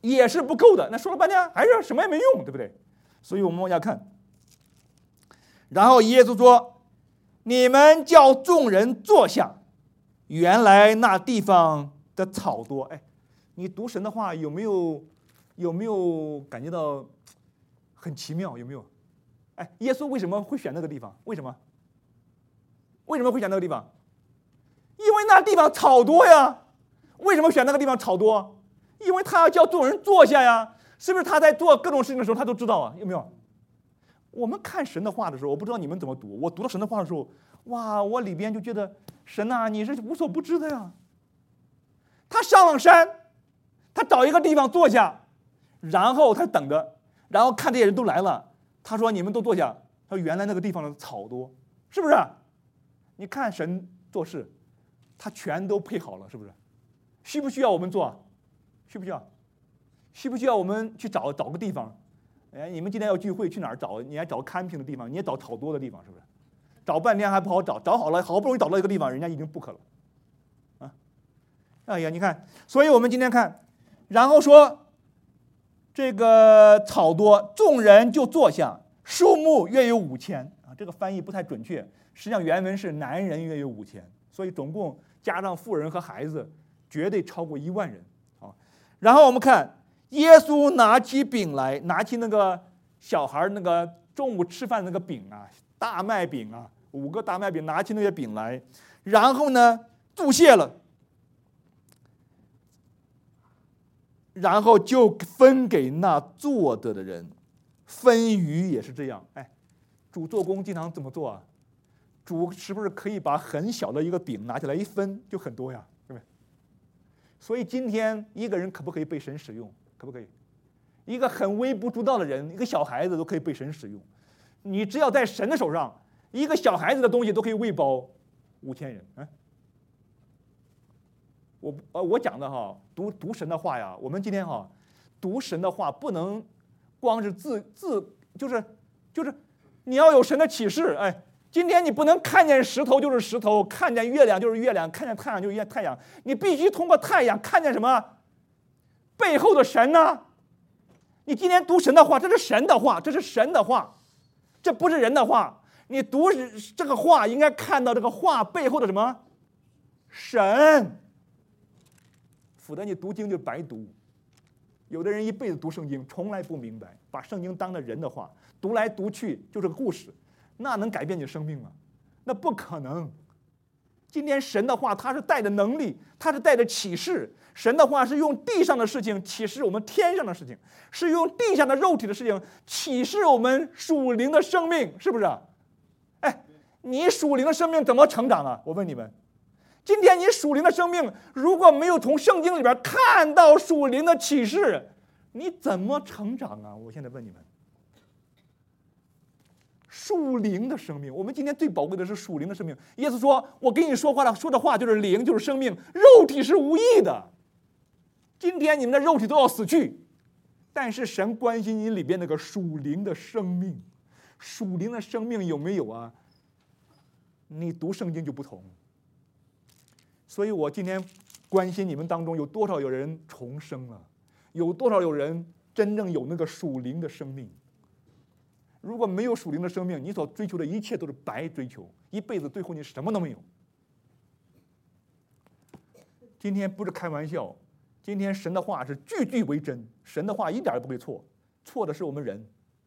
Speaker 1: 也是不够的。那说了半天还是什么也没用，对不对？所以我们往下看。然后耶稣说：“你们叫众人坐下。原来那地方的草多。”哎，你读神的话有没有感觉到很奇妙？有没有？哎，耶稣为什么会选那个地方？为什么会选那个地方？因为那地方草多呀。为什么选那个地方草多？因为他要叫众人坐下呀。是不是他在做各种事情的时候他都知道啊？有没有？我们看神的话的时候，我不知道你们怎么读。我读到神的话的时候，哇，我里边就觉得神啊，你是无所不知的呀。他上了山，他找一个地方坐下，然后他等着，然后看这些人都来了，他说：“你们都坐下。”他说：“原来那个地方的草多，是不是？你看神做事，他全都配好了，是不是？需不需要我们做？需不需要？需不需要我们去找个地方？哎，你们今天要聚会，去哪儿找？你还找看平的地方，你也找草多的地方，是不是？找半天还不好找，找好了，好不容易找到一个地方，人家已经 book 了，啊！哎呀，你看，所以我们今天看，然后说这个草多，众人就坐下，数目约有5000啊。这个翻译不太准确，实际上原文是男人约有5000，所以总共加上妇人和孩子，绝对超过1万人啊。然后我们看。耶稣拿起饼来，拿起那个小孩那个中午吃饭那个饼啊，大麦饼啊，5个大麦饼，拿起那些饼来，然后呢，祝谢了，然后就分给那坐着的人。分鱼也是这样，哎，主做工经常怎么做啊？主是不是可以把很小的一个饼拿起来一分就很多呀？对不对？所以今天一个人可不可以被神使用？可不可以？一个很微不足道的人，一个小孩子都可以被神使用。你只要在神的手上，一个小孩子的东西都可以喂饱5000人。哎，我讲的哈，读神的话呀，我们今天哈读神的话，不能光是就是你要有神的启示。哎，今天你不能看见石头就是石头，看见月亮就是月亮，看见太阳就是太阳，你必须通过太阳看见什么？背后的神呢？你今天读神的话，这是神的话，这是神的话，这不是人的话。你读这个话，应该看到这个话背后的什么？神。否则你读经就白读。有的人一辈子读圣经，从来不明白，把圣经当了人的话，读来读去就是个故事，那能改变你的生命吗？那不可能。今天神的话，它是带着能力，它是带着启示。神的话是用地上的事情启示我们天上的事情，是用地上的肉体的事情启示我们属灵的生命，是不是？哎，你属灵的生命怎么成长啊？我问你们，今天你属灵的生命如果没有从圣经里边看到属灵的启示，你怎么成长啊？我现在问你们，属灵的生命，我们今天最宝贵的是属灵的生命。耶稣说：“我跟你说的话就是灵，就是生命，肉体是无益的。”今天你们的肉体都要死去，但是神关心你里边那个属灵的生命。属灵的生命有没有啊？你读圣经就不同。所以我今天关心你们当中有多少有人重生了，有多少有人真正有那个属灵的生命。如果没有属灵的生命，你所追求的一切都是白追求，一辈子最后你什么都没有。今天不是开玩笑，今天神的话是句句为真，神的话一点也不会错，错的是我们人。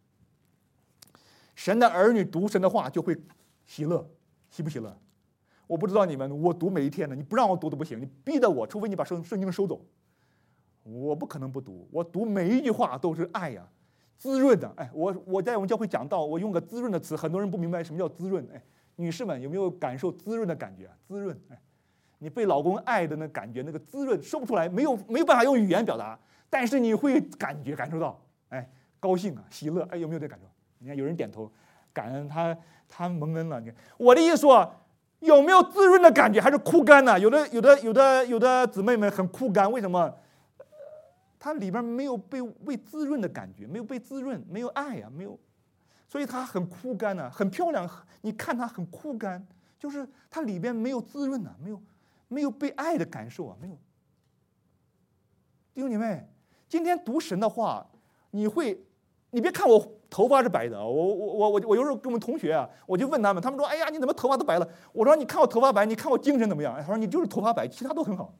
Speaker 1: 神的儿女读神的话就会喜乐，喜不喜乐？我不知道你们，我读每一天的，你不让我读都不行，你逼得我，除非你把圣经收走，我不可能不读，我读每一句话都是爱呀，滋润的。哎，我在我们教会讲道，我用个滋润的词，很多人不明白什么叫滋润。哎，女士们有没有感受滋润的感觉？滋润，哎，你被老公爱的那感觉，那个滋润说不出来，没有办法用语言表达，但是你会感受到，哎，高兴啊，喜乐，哎，有没有这感受？你看有人点头，感恩他蒙恩了。你看我的意思说，有没有滋润的感觉，还是枯干呢？有的姊妹们很枯干，为什么？它里边没有被滋润的感觉，没有被滋润，没有爱啊，没有，所以它很枯干啊，很漂亮。你看它很枯干，就是它里边没有滋润啊，没有被爱的感受啊，没有。弟兄姐妹， 今天读神的话，你别看我头发是白的，我有时候跟我们同学啊，我就问他们说，哎呀，你怎么头发都白了？我说你看我头发白，你看我精神怎么样？他说你就是头发白，其他都很好。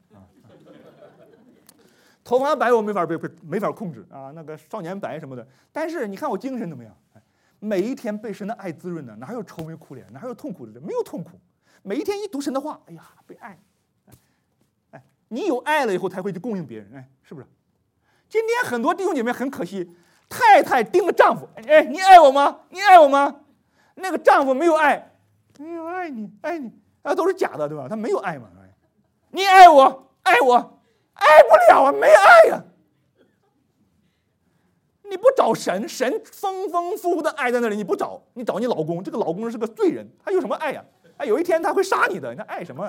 Speaker 1: 头发白我没法控制啊，那个少年白什么的。但是你看我精神怎么样？每一天被神的爱滋润的，哪有愁眉苦脸，哪有痛苦的？没有痛苦。每一天一读神的话，哎呀，被爱。你有爱了以后才会去供应别人，是不是？今天很多弟兄姐妹很可惜，太太盯着丈夫，你爱我吗？你爱我吗？那个丈夫没有爱，没有爱你，都是假的，对吧？他没有爱嘛。你爱我，爱不了啊，没爱呀。你不找神，神丰丰富富的爱在那里，你不找，你找你老公，这个老公是个罪人，他有什么爱呀？有一天他会杀你的，你爱什么？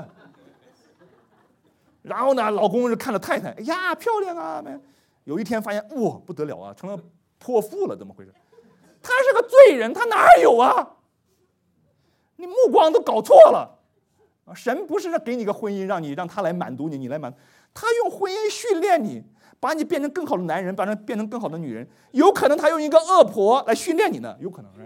Speaker 1: 然后呢，老公是看着太太，哎呀，漂亮啊！有一天发现，哇，不得了啊，成了泼妇了，怎么回事？他是个罪人，他哪有啊？你目光都搞错了。神不是给你个婚姻，让他来满足你，你来满足他，用婚姻训练你，把你变成更好的男人，把你变成更好的女人。有可能他用一个恶婆来训练你呢，有可能。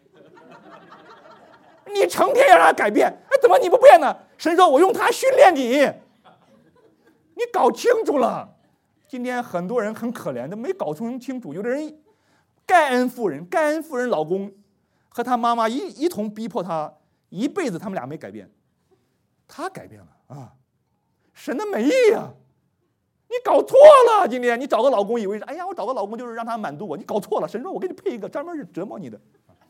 Speaker 1: 你成天要让他改变，怎么你不变呢？神说我用他训练你，你搞清楚了。今天很多人很可怜的，没搞清楚。有的人盖恩夫人老公和他妈妈一同逼迫他一辈子，他们俩没改变，他改变了啊！神的美意啊！你搞错了。今天你找个老公，以为哎呀，我找个老公就是让他满足我，你搞错了。神说我给你配一个专门是折磨你的。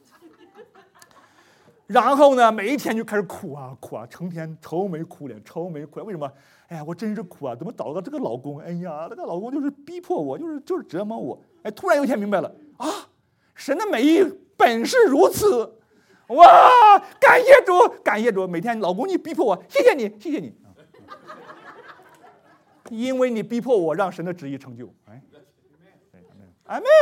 Speaker 1: 然后呢，每一天就开始哭啊，成天愁眉苦脸。为什么？哎呀，我真是苦啊！怎么找到这个老公？哎呀，那个老公就是逼迫我，就是折磨我。突然有一天明白了啊，神的美意本是如此。哇，感谢主！每天老公你逼迫我，谢谢你，因为你逼迫我，让神的旨意成就。阿门。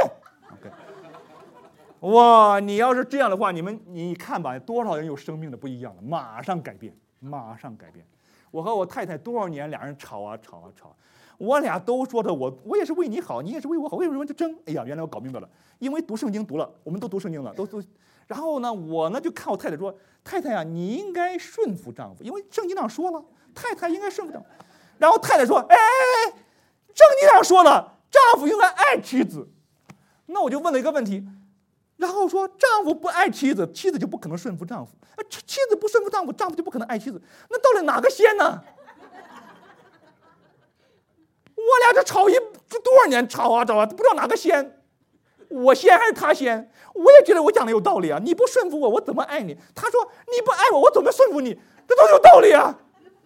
Speaker 1: 哇，你要是这样的话，你看吧，多少人有生命的不一样了，马上改变。我和我太太多少年，俩人吵啊，我俩都说着我也是为你好，你也是为我好，为什么就争？哎呀，原来我搞明白了，因为读圣经读了，我们都读圣经了，都。然后呢，我呢就看我太太说，太太啊，你应该顺服丈夫，因为圣经上说了，太太应该顺服丈夫。然后太太说，圣经上说了，丈夫应该爱妻子。那我就问了一个问题。然后说，丈夫不爱妻子，妻子就不可能顺服丈夫；妻子不顺服丈夫，丈夫就不可能爱妻子。那到底哪个先呢？我俩这多少年吵啊，不知道哪个先，我先还是他先？我也觉得我讲的有道理啊！你不顺服我，我怎么爱你？他说你不爱我，我怎么顺服你？这都有道理啊！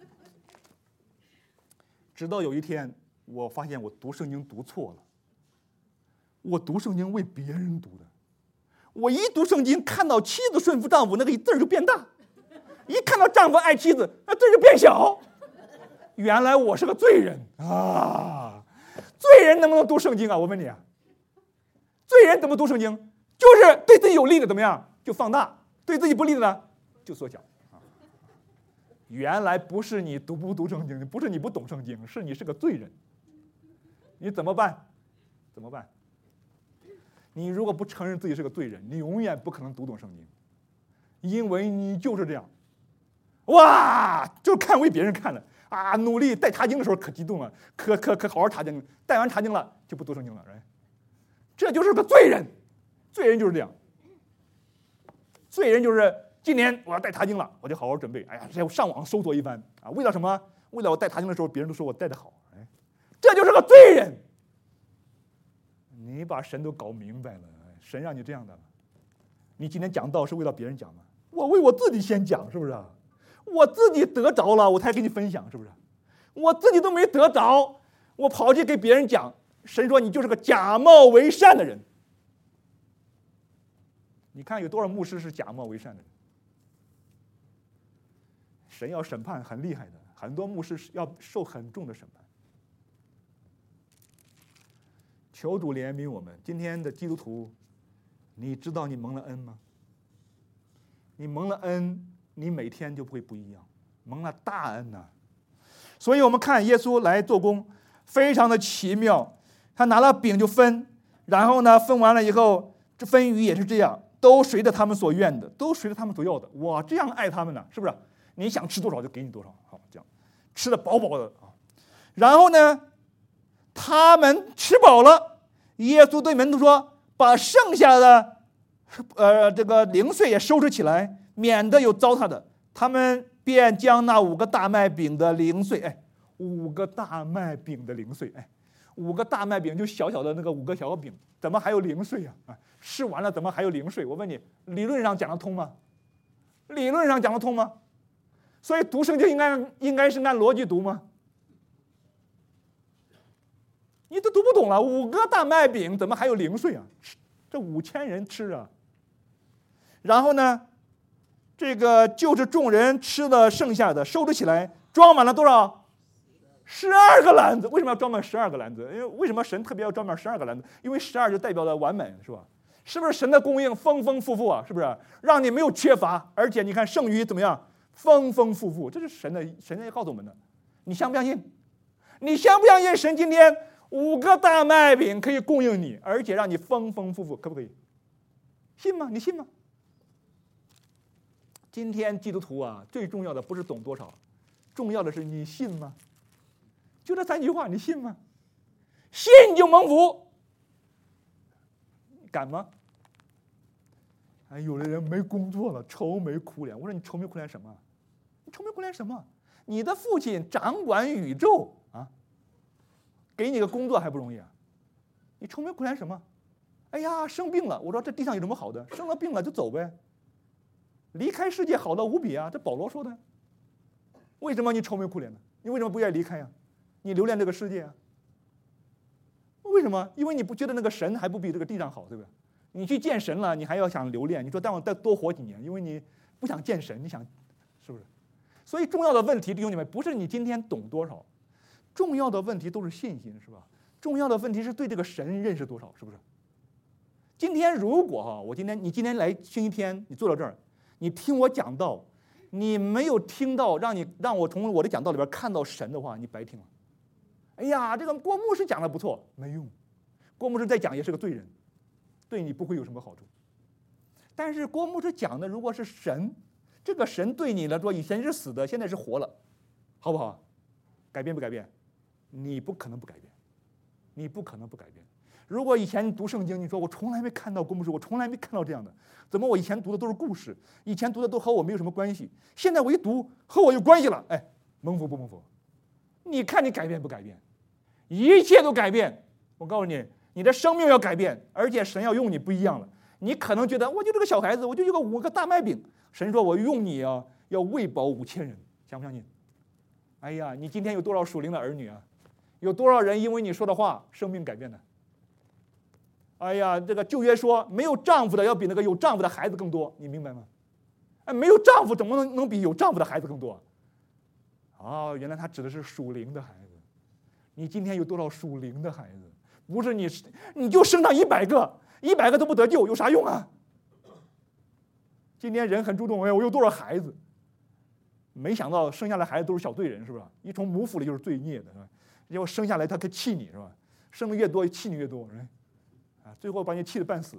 Speaker 1: 直到有一天，我发现我读圣经读错了，我读圣经为别人读的。我一读圣经，看到妻子顺服丈夫，那个字就变大；一看到丈夫爱妻子，那字就变小。原来我是个罪人啊！罪人能不能读圣经啊？我问你啊，罪人怎么读圣经？就是对自己有利的怎么样就放大，对自己不利的呢就缩小。原来不是你不读圣经，不是你不懂圣经，是你是个罪人。你怎么办？你如果不承认自己是个罪人，你永远不可能读懂圣经，因为你就是这样。哇，就看为别人看了啊！努力带查经的时候可激动了，可好好查经，带完查经了就不读圣经了，这就是个罪人。罪人就是这样。罪人就是今年我要带查经了，我就好好准备。哎呀，上网搜索一番啊，为了什么？为了我带查经的时候，别人都说我带得好。这就是个罪人。你把神都搞明白了，神让你这样的，你今天讲道是为了别人讲吗？我为我自己先讲，是不是？我自己得着了，我才给你分享，是不是？我自己都没得着，我跑去给别人讲，神说你就是个假冒为善的人。你看有多少牧师是假冒为善的人？神要审判很厉害的，很多牧师要受很重的审判。求主怜悯我们。今天的基督徒，你知道你蒙了恩吗？你蒙了恩，你每天就不会不一样，蒙了大恩呐。所以我们看耶稣来做工，非常的奇妙。 他拿了饼就分，然后呢分完了以后，这分鱼也是这样，都随着他们所愿的，都随着他们所要的。哇，这样爱他们呢，是不是？你想吃多少就给你多少，好，这样吃得饱饱的啊。然后呢，他们吃饱了，耶稣对门徒说：“把剩下的这个零碎也收拾起来，免得有糟蹋的。”他们便将那5个大麦饼的零碎，5个大麦饼的零碎，5个大麦饼就小小的那个5个小饼，怎么还有零碎啊？吃完了怎么还有零碎？我问你，理论上讲得通吗？理论上讲得通吗？所以读圣经应该是按逻辑读吗？你都读不懂了，5个大麦饼怎么还有零碎啊？这5000人吃啊。然后呢，这个就是众人吃的剩下的，收拾起来，装满了多少？12个篮子。为什么要装满12个篮子？因为为什么神特别要装满12个篮子？因为12就代表了完美，是吧？是不是神的供应丰丰富富啊？是不是让你没有缺乏？而且你看剩余怎么样？丰丰富富，这是神要告诉我们的。你相不相信？你相不相信神今天5个大麦饼可以供应你，而且让你丰丰富富，可不可以？信吗？你信吗？今天基督徒啊，最重要的不是懂多少，重要的是你信吗？就这3句话，你信吗？信就蒙福，敢吗？有的人没工作了，愁眉苦脸。我说你愁眉苦脸什么？你愁眉苦脸什么？你的父亲掌管宇宙啊，给你个工作还不容易啊？你愁眉苦脸什么？哎呀，生病了。我说这地上有什么好的？生了病了就走呗，离开世界好到无比啊！这保罗说的。为什么你愁眉苦脸呢？你为什么不愿意离开啊？你留恋这个世界啊？为什么？因为你不觉得那个神还不比这个地上好，对不对？你去见神了，你还要想留恋，你说但我再多活几年，因为你不想见神，你想是不是？所以重要的问题，弟兄姐妹，不是你今天懂多少，重要的问题都是信心，是吧？重要的问题是对这个神认识多少，是不是？今天如果你今天来星期天，你坐到这儿，你听我讲道，你没有听到让我从我的讲道里边看到神的话，你白听了。哎呀，这个郭牧师讲的不错，没用，郭牧师再讲也是个罪人，对你不会有什么好处。但是郭牧师讲的如果是神，这个神对你来说以前是死的，现在是活了，好不好？改变不改变？你不可能不改变，你不可能不改变。如果以前你读圣经，你说我从来没看到郭牧师，我从来没看到这样的，怎么我以前读的都是故事，以前读的都和我没有什么关系，现在我一读和我有关系了，蒙福不蒙福？你看你改变不改变？一切都改变。我告诉你，你的生命要改变，而且神要用你不一样了。你可能觉得我就这个小孩子，我就有个5个大麦饼，神说我用你啊，要喂饱5000人，相不相信？哎呀，你今天有多少属灵的儿女啊？有多少人因为你说的话生命改变的？哎呀，这个旧约说没有丈夫的要比那个有丈夫的孩子更多，你明白吗？没有丈夫怎么能比有丈夫的孩子更多？原来他指的是属灵的孩子。你今天有多少属灵的孩子？不是你就生上100个，100个都不得救，有啥用啊？今天人很注重，我有多少孩子？没想到生下来孩子都是小罪人，是吧？一从母腹里就是罪孽的，是吧？结果生下来他可以气你，是吧？生的越多气你越多，最后把你气得半死。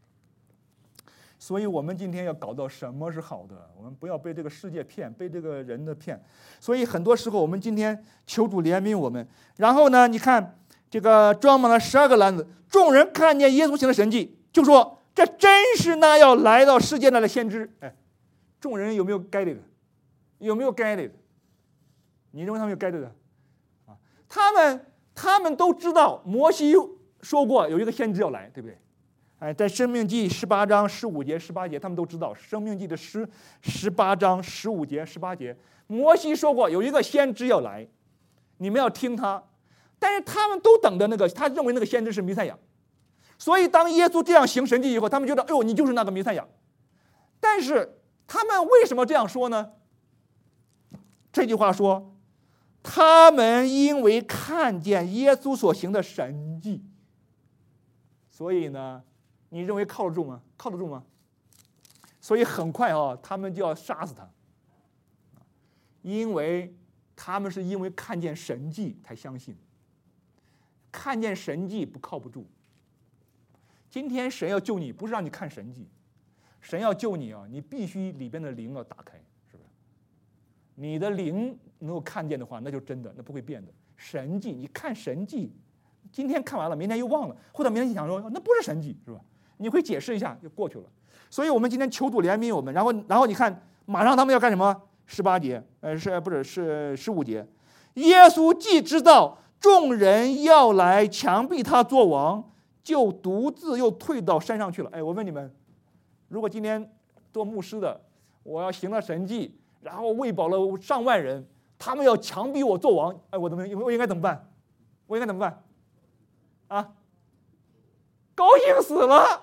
Speaker 1: 所以我们今天要搞到什么是好的，我们不要被这个世界骗，被这个人的骗。所以很多时候我们今天求主怜悯我们。然后呢，你看这个装满了12个篮子，众人看见耶稣行的神迹，就说这真是那要来到世界上的先知。众人有没有该的？有没有该的？你认为他们有该的？他们都知道摩西说过有一个先知要来，对不对？在申命记18章15节18节，他们都知道申命记的18章15节18节，摩西说过有一个先知要来，你们要听他。但是他们都等着那个，他认为那个先知是弥赛亚，所以当耶稣这样行神迹以后，他们觉得哎呦，你就是那个弥赛亚。但是他们为什么这样说呢？这句话说，他们因为看见耶稣所行的神迹，所以呢，你认为靠得住吗？靠得住吗？所以很快他们就要杀死他，因为他们是因为看见神迹才相信， 看见神迹不靠不住。今天神要救你，不是让你看神迹，神要救你啊，你必须里边的灵要打开，是不是？你的灵能够看见的话，那就真的，那不会变的。神迹，你看神迹，今天看完了，明天又忘了，或者明天想说那不是神迹，是吧？你会解释一下就过去了。所以我们今天求主怜悯我们，然后你看，马上他们要干什么？18节，是15节。耶稣既知道众人要来强逼他做王，就独自又退到山上去了。我问你们，如果今天做牧师的，我要行了神迹，然后喂饱了上万人，他们要强逼我做王，我应该怎么办？我应该怎么办？啊，高兴死了！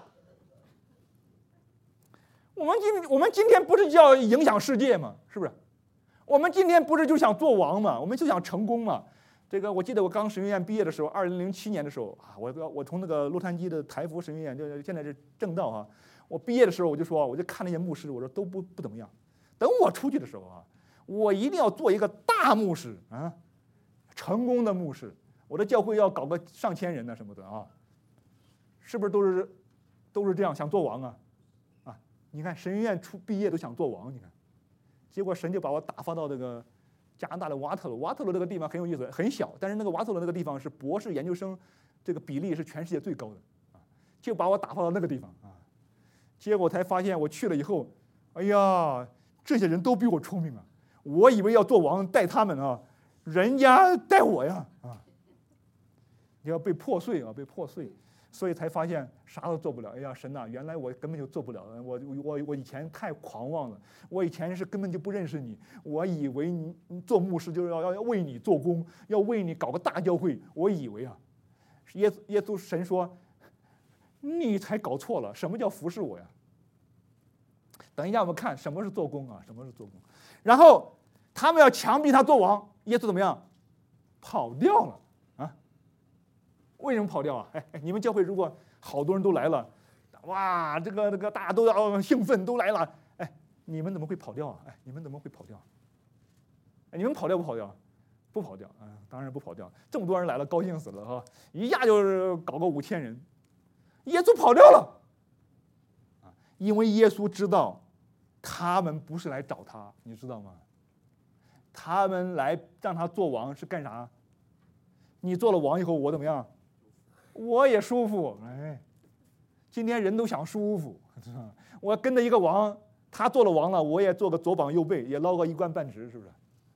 Speaker 1: 我们今天不是叫影响世界吗？是不是？我们今天不是就想做王吗？我们就想成功嘛。这个我记得我刚神学院毕业的时候，2007年的时候啊，我从那个洛杉矶的台福神学院，就现在是正道啊。我毕业的时候我就看那些牧师，我说都不怎么样。等我出去的时候啊，我一定要做一个大牧师啊，成功的牧师。我的教会要搞个上千人呢什么的啊，是不是都是这样想做王啊？啊，你看神学院毕业都想做王，你看，结果神就把我打发到这个加拿大的瓦特鲁。瓦特鲁这个地方很有意思，很小，但是那个瓦特鲁那个地方是博士研究生这个比例是全世界最高的啊，就把我打发到那个地方啊。结果才发现我去了以后，哎呀，这些人都比我聪明啊！我以为要做王带他们啊，人家带我呀啊！你要被破碎啊，被破碎，所以才发现啥都做不了。哎呀，神呐，原来我根本就做不了。我以前太狂妄了，我以前是根本就不认识你。我以为你做牧师就要为你做工，要为你搞个大教会。我以为啊，耶稣神说，你才搞错了，什么叫服侍我呀？等一下我们看什么是做工啊，什么是做工。然后他们要强逼他做王，耶稣怎么样？跑掉了。为什么跑掉啊？你们教会如果好多人都来了，哇，这个大家都要兴奋，都来了，你们怎么会跑掉啊？你们怎么会跑掉？你们跑掉不跑掉？不跑掉啊，当然不跑掉。这么多人来了，高兴死了哈，一下就是搞个5000人，耶稣跑掉了啊，因为耶稣知道他们不是来找他，你知道吗？他们来让他做王是干啥？你做了王以后，我怎么样？我也舒服，今天人都想舒服，我跟着一个王，他做了王了，我也做个左膀右背，也捞个一官半职，是不是？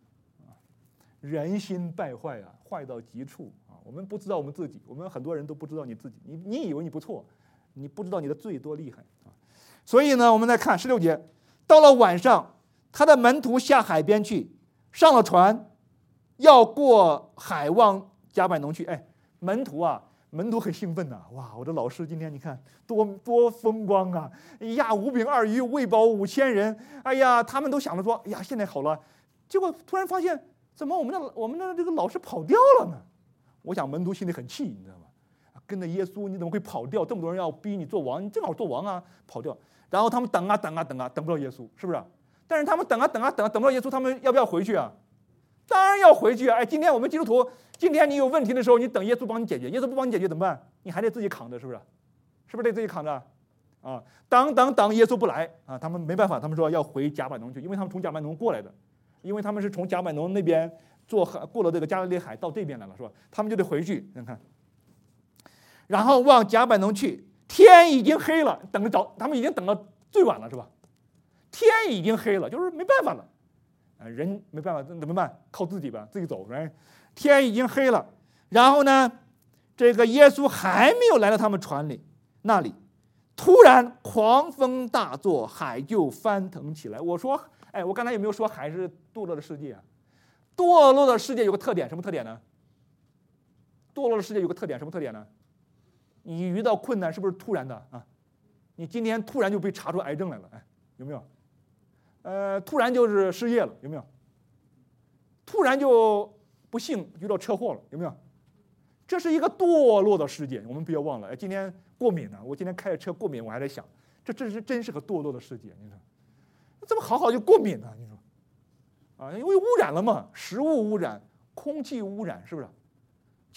Speaker 1: 人心败坏啊，坏到极处啊！我们不知道我们自己，我们很多人都不知道你自己，你以为你不错，你不知道你的罪多厉害啊！所以呢，我们再看16节，到了晚上，他的门徒下海边去，上了船，要过海往迦百农去。门徒很兴奋呐，哇！我的老师今天你看多风光啊！哎呀，5饼2鱼喂饱5000人，哎呀，他们都想着说，哎呀，现在好了。结果突然发现，怎么我们的这个老师跑掉了呢？我想门徒心里很气，你知道吗？跟着耶稣，你怎么会跑掉？这么多人要逼你做王，你正好做王啊，跑掉。然后他们等不到耶稣，是不是？但是他们等不到耶稣，他们要不要回去啊？当然要回去啊！今天我们基督徒，今天你有问题的时候，你等耶稣帮你解决，耶稣不帮你解决怎么办？你还得自己扛着，是不是？是不是得自己扛着？啊，等耶稣不来啊，他们没办法，他们说要回迦百农去，因为他们从迦百农过来的，因为他们是从迦百农那边过了这个加利利海到这边来了，是吧？他们就得回去，你看。然后往迦百农去，天已经黑了，等着找他们已经等到最晚了，是吧？天已经黑了，就是没办法了。人没办法，怎么办？靠自己吧，自己走。天已经黑了，然后呢，这个耶稣还没有来到他们船里那里，突然狂风大作，海就翻腾起来。我说，我刚才有没有说海是堕落的世界啊？堕落的世界有个特点，什么特点呢？堕落的世界有个特点，什么特点呢？你遇到困难是不是突然的啊？你今天突然就被查出癌症来了，有没有？突然就是失业了，有没有？突然就不幸遇到车祸了，有没有？这是一个堕落的世界，我们不要忘了。今天过敏呢，我今天开着车过敏，我还在想，这真是个堕落的世界。你说，这么好就过敏呢？你说，因为污染了嘛，食物污染、空气污染，是不是？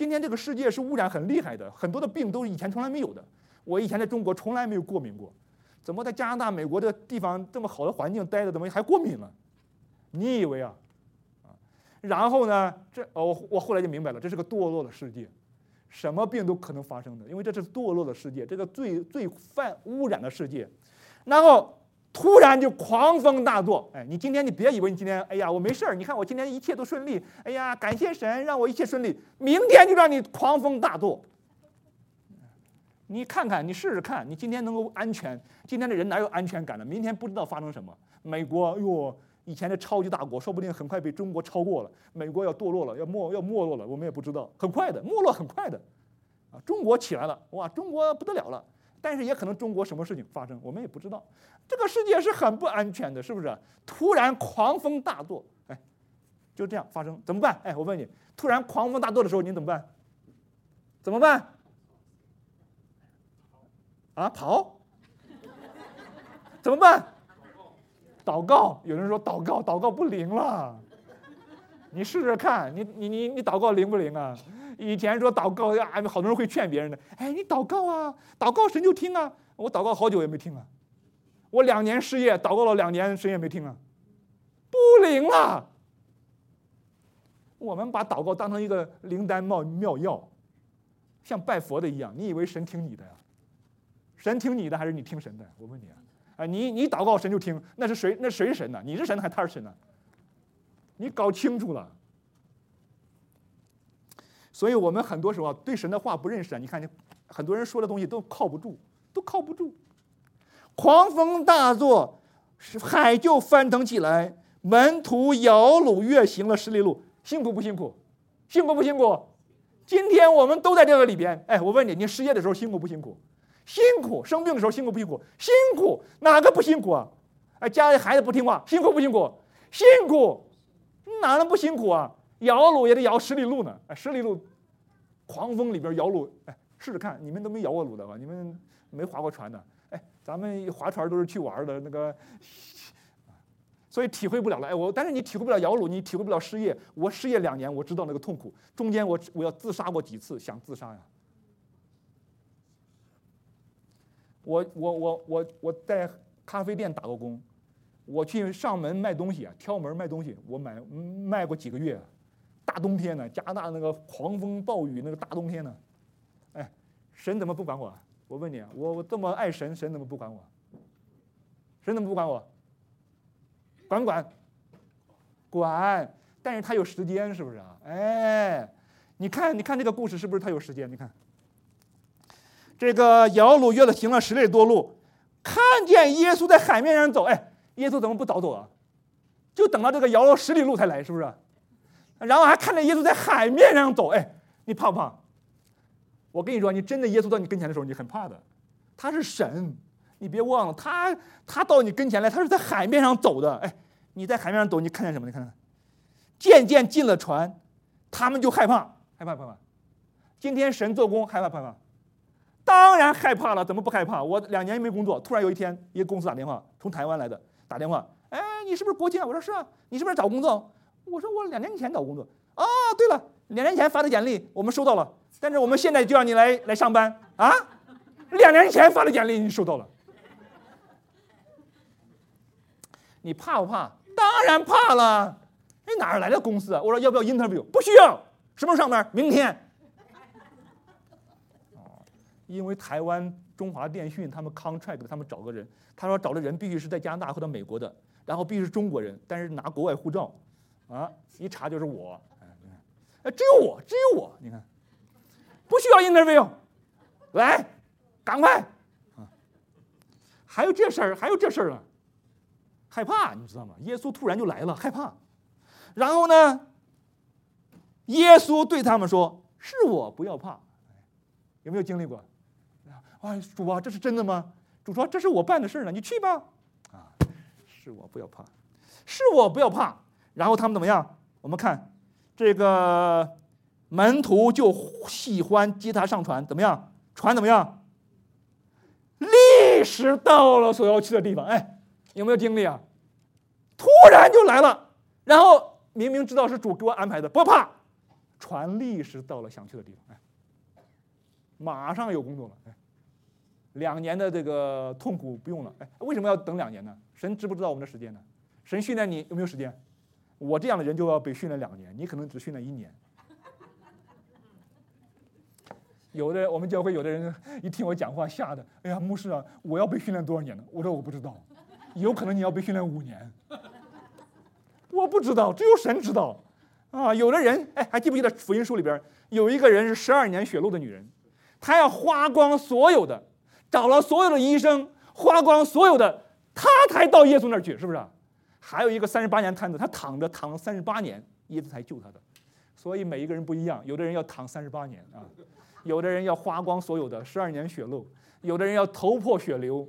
Speaker 1: 今天这个世界是污染很厉害的，很多的病都是以前从来没有的。我以前在中国从来没有过敏过，怎么在加拿大、美国的地方这么好的环境待着，怎么还过敏了？你以为啊？然后呢，我后来就明白了，这是个堕落的世界，什么病都可能发生的，因为这是堕落的世界，这个最污染的世界。然后突然就狂风大作，哎，你今天你别以为你今天，哎呀，我没事儿，你看我今天一切都顺利，哎呀，感谢神让我一切顺利，明天就让你狂风大作。你看看，你试试看，你今天能够安全？今天的人哪有安全感呢？明天不知道发生什么。美国，哟，以前的超级大国，说不定很快被中国超过了。美国要堕落了，要没落了，我们也不知道，很快的，没落很快的。啊，中国起来了，哇，中国不得了了。但是也可能中国什么事情发生，我们也不知道。这个世界是很不安全的，是不是？突然狂风大作，哎，就这样发生，怎么办？哎，我问你，突然狂风大作的时候，你怎么办？怎么办？啊，跑？怎么办？祷告。有人说祷告不灵了，你试试看，你祷告灵不灵啊？以前说祷告啊，好多人会劝别人的，哎，你祷告啊，祷告神就听啊。我祷告好久也没听啊，我2年失业，祷告了2年，神也没听啊，不灵了。我们把祷告当成一个灵丹妙药，像拜佛的一样，你以为神听你的呀？神听你的还是你听神的？我问你啊，你祷告神就听，那是谁？那谁是神呢？你是神还是他是神呢？你搞清楚了。所以我们很多时候对神的话不认识啊！你看，很多人说的东西都靠不住，狂风大作，海就翻腾起来，门徒摇橹跃行了10里路，辛苦不辛苦？辛苦不辛苦？今天我们都在这个里边。哎，我问你，你失业的时候辛苦不辛苦？辛苦。生病的时候辛苦不辛苦？辛苦。哪个不辛苦啊？哎，家里孩子不听话，辛苦不辛苦？辛苦。哪能不辛苦啊？摇橹也得摇10里路呢。哎，10里路，狂风里边摇橹，哎，试试看，你们都没摇过橹的吧？你们没划过船的？哎，咱们划船都是去玩的那个，所以体会不了了。哎，但是你体会不了摇橹，你体会不了失业。我失业2年，我知道那个痛苦。中间我要自杀过几次，想自杀呀。我在咖啡店打过工，我去上门卖东西啊，挑门卖东西，我卖过几个月。大冬天呢，加拿大那个狂风暴雨，那个大冬天呢，哎，神怎么不管我？我问你啊，我这么爱神，神怎么不管我？神怎么不管我？管不管？管，但是他有时间，是不是啊？哎，你看这个故事是不是他有时间？你看，这个摇橹跃了行了10里多路，看见耶稣在海面上走，哎，耶稣怎么不早走啊？就等到这个摇了10里路才来，是不是？然后还看见耶稣在海面上走，哎，你怕不怕？我跟你说，你真的耶稣到你跟前的时候，你很怕的。他是神，你别忘了，他到你跟前来，他是在海面上走的。哎，你在海面上走，你看见什么？你看看，渐渐进了船，他们就害怕，害怕不害怕？今天神做工，害怕不害怕？当然害怕了，怎么不害怕？我2年没工作，突然有一天，一个公司打电话，从台湾来的，打电话，哎，你是不是国庆啊？我说是啊，你是不是找工作？我说我2年前找工作。啊，对了，2年前发的简历我们收到了，但是我们现在就让你来上班啊。2年前发的简历你收到了，你怕不怕？当然怕了。你哪儿来的公司啊？我说要不要 interview？ 不需要。什么时候上班？明天。因为台湾中华电讯他们 contract 他们找个人，他说找的人必须是在加拿大或者美国的，然后必须是中国人，但是拿国外护照。啊，一查就是我，哎，只有我，你看，不需要 interview， 来，赶快，啊，还有这事儿呢，害怕，你知道吗？耶稣突然就来了，害怕，然后呢，耶稣对他们说：“是我，不要怕。”有没有经历过？啊，主啊，这是真的吗？主说：“这是我办的事呢，你去吧。”啊，是我，不要怕，是我，不要怕。然后他们怎么样？我们看这个门徒就喜欢接他上船，怎么样？船怎么样？立时到了所要去的地方。哎，有没有经历啊？突然就来了，然后明明知道是主给我安排的，不怕， 船立时到了想去的地方，马上有工作了，2年的这个痛苦不用了，为什么要等2年呢？神知不知道我们的时间呢？神训练你有没有时间？我这样的人就要被训练2年，你可能只训练1年。我们教会有的人一听我讲话吓得，哎呀，牧师啊，我要被训练多少年呢？我说我不知道，有可能你要被训练5年，我不知道，只有神知道啊。有的人，还记不记得福音书里边有一个人是12年血漏的女人，她要花光所有的，找了所有的医生，花光所有的，她才到耶稣那儿去，是不是？还有一个38年瘫子，他躺了38年，耶稣才救他的。所以每一个人不一样，有的人要躺38年啊。有的人要花光所有的12年血漏，有的人要头破血流，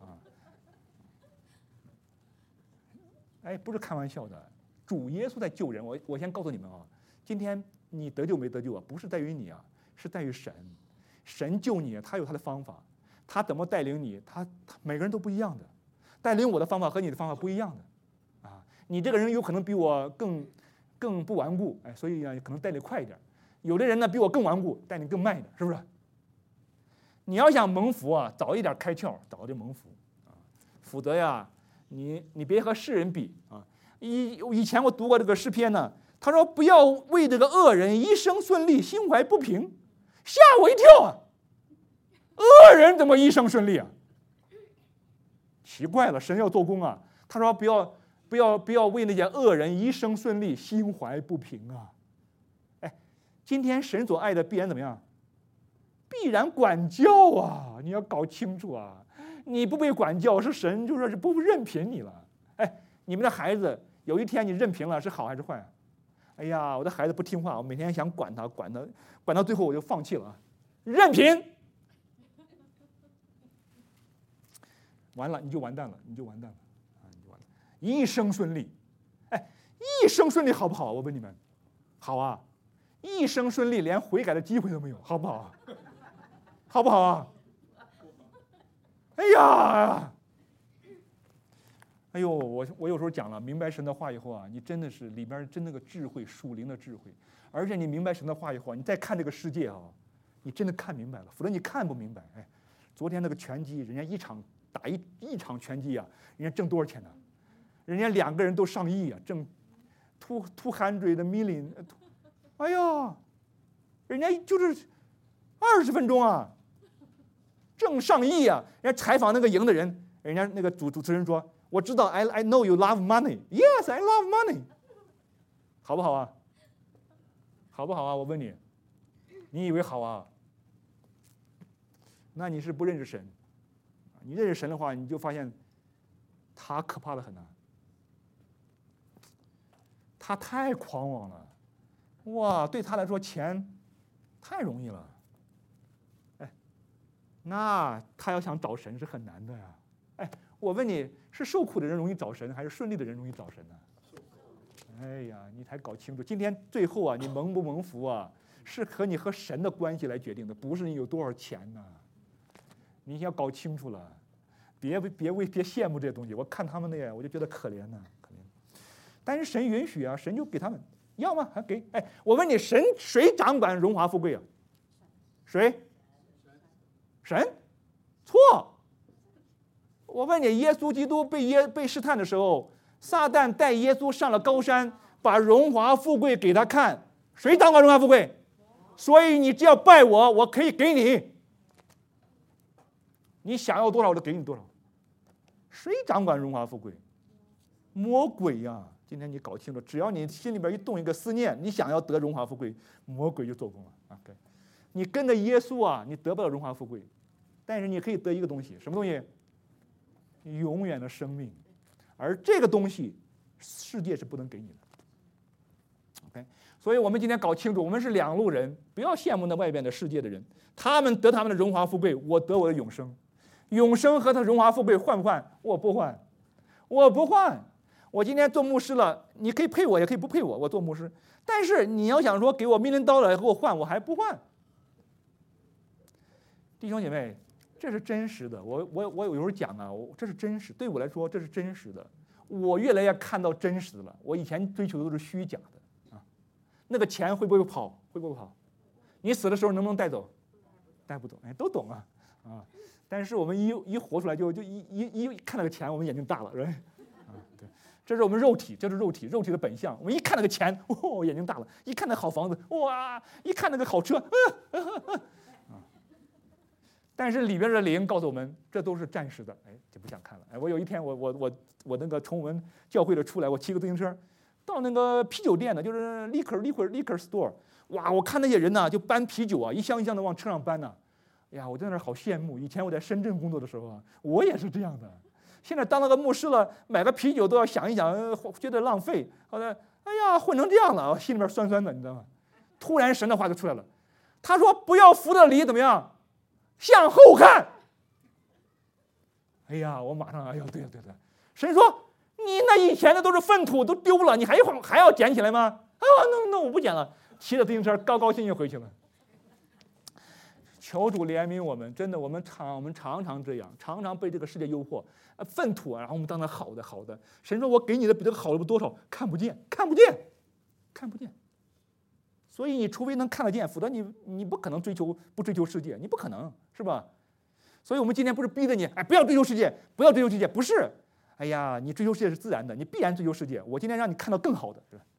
Speaker 1: 不是开玩笑的。主耶稣在救人，我先告诉你们啊，今天你得救没得救啊，不是在于你啊，是在于神。神救你，他有他的方法，他怎么带领你，他每个人都不一样的。带领我的方法和你的方法不一样的啊。你这个人有可能比我更不顽固，所以呢可能带你快一点。有的人呢比我更顽固，带你更慢一点，是不是？你要想蒙福啊，早一点开窍，早就蒙福啊。否则呀，你别和世人比啊。以前我读过这个诗篇呢，他说不要为这个恶人一生顺利，心怀不平，吓我一跳啊！恶人怎么一生顺利啊？奇怪了，神要做工啊。他说不要为那些恶人一生顺利，心怀不平啊。今天神所爱的必然怎么样？必然管教啊！你要搞清楚啊！你不被管教，是神就说是不任凭你了。你们的孩子有一天你任凭了，是好还是坏？哎呀，我的孩子不听话，我每天想管他，管到最后我就放弃了，任凭。完了你就完蛋了，你就完蛋了，一生顺利，一生顺利好不好？我问你们，好啊。一生顺利，连悔改的机会都没有，好不好啊？好不好啊？哎呀，我有时候讲了，明白神的话以后啊，你真的是里边真那个智慧，属灵的智慧。而且你明白神的话以后，你再看这个世界啊，你真的看明白了，否则你看不明白。昨天那个拳击，人家打一场拳击啊，人家挣多少钱呢？人家2个人都上亿啊，挣200 million。哎呀，人家就是20分钟啊，挣上亿啊！人家采访那个赢的人，人家那个主持人说：“我知道 I know you love money. Yes, I love money。”好不好啊？好不好啊？我问你，你以为好啊？那你是不认识神。你认识神的话，你就发现他可怕的很啊，他太狂妄了。哇，对他来说钱太容易了，那他要想找神是很难的呀。我问你，是受苦的人容易找神，还是顺利的人容易找神呢？哎呀，你才搞清楚。今天最后啊，你蒙不蒙福啊，是你和神的关系来决定的，不是你有多少钱呢。你要搞清楚了，别羡慕这些东西。我看他们那样，我就觉得可怜呢，可怜。但是神允许啊，神就给他们。要吗？还给？我问你，谁掌管荣华富贵啊？谁？神？错。我问你，耶稣基督被试探的时候，撒旦带耶稣上了高山，把荣华富贵给他看，谁掌管荣华富贵？所以你只要拜我，我可以给你，你想要多少我就给你多少。谁掌管荣华富贵？魔鬼呀！今天你搞清楚，只要你心里边一动一个思念，你想要得荣华富贵，魔鬼就做工了啊！你跟着耶稣啊，你得不到荣华富贵，但是你可以得一个东西，什么东西？永远的生命，而这个东西世界是不能给你的。OK， 所以我们今天搞清楚，我们是2路人，不要羡慕那外边的世界的人，他们得他们的荣华富贵，我得我的永生。永生和他荣华富贵换不换？我不换，我不换。我今天做牧师了，你可以配我，也可以不配我，我做牧师。但是你要想说给我$1 million和我换，我还不换。弟兄姐妹，这是真实的。我有时候讲啊，这是真实，对我来说这是真实的。我越来越看到真实的了。我以前追求的都是虚假的啊， 那个钱会不会跑？会不会跑？你死的时候能不能带走？带不走。哎，都懂啊。但是我们一活出来就一看那个钱，我们眼睛大了，对。对，这是我们肉体，这是肉体的本相。我们一看那个钱，眼睛大了；一看那好房子，哇！一看那个好车，但是里边的灵告诉我们，这都是暂时的，哎，就不想看了。哎，我有一天我那个从我们教会的出来，我骑个自行车到那个啤酒店呢，就是 liquor store， 哇！我看那些人呢，就搬啤酒啊，一箱一箱的往车上搬呢。哎呀，我在那儿好羡慕。以前我在深圳工作的时候啊，我也是这样的。现在当了个牧师了，买个啤酒都要想一想，觉得浪费。好的，哎呀，混成这样了，心里面酸酸的，你知道吗？突然神的话就出来了，他说：“不要扶着犁怎么样，向后看。”哎呀，我马上，哎呀，对。神说：“你那以前的都是粪土，都丢了，你还要捡起来吗？”啊，那我不捡了，骑着自行车高高兴兴回去了。求主怜悯我们，真的，我们常常这样，常常被这个世界诱惑，粪土啊，然后我们当成好的。神说：“我给你的比这个好的多少？看不见。所以你除非能看得见，否则你不可能不追求世界，你不可能，是吧？所以我们今天不是逼着你，哎，不要追求世界，不是，哎呀，你追求世界是自然的，你必然追求世界。我今天让你看到更好的，是吧？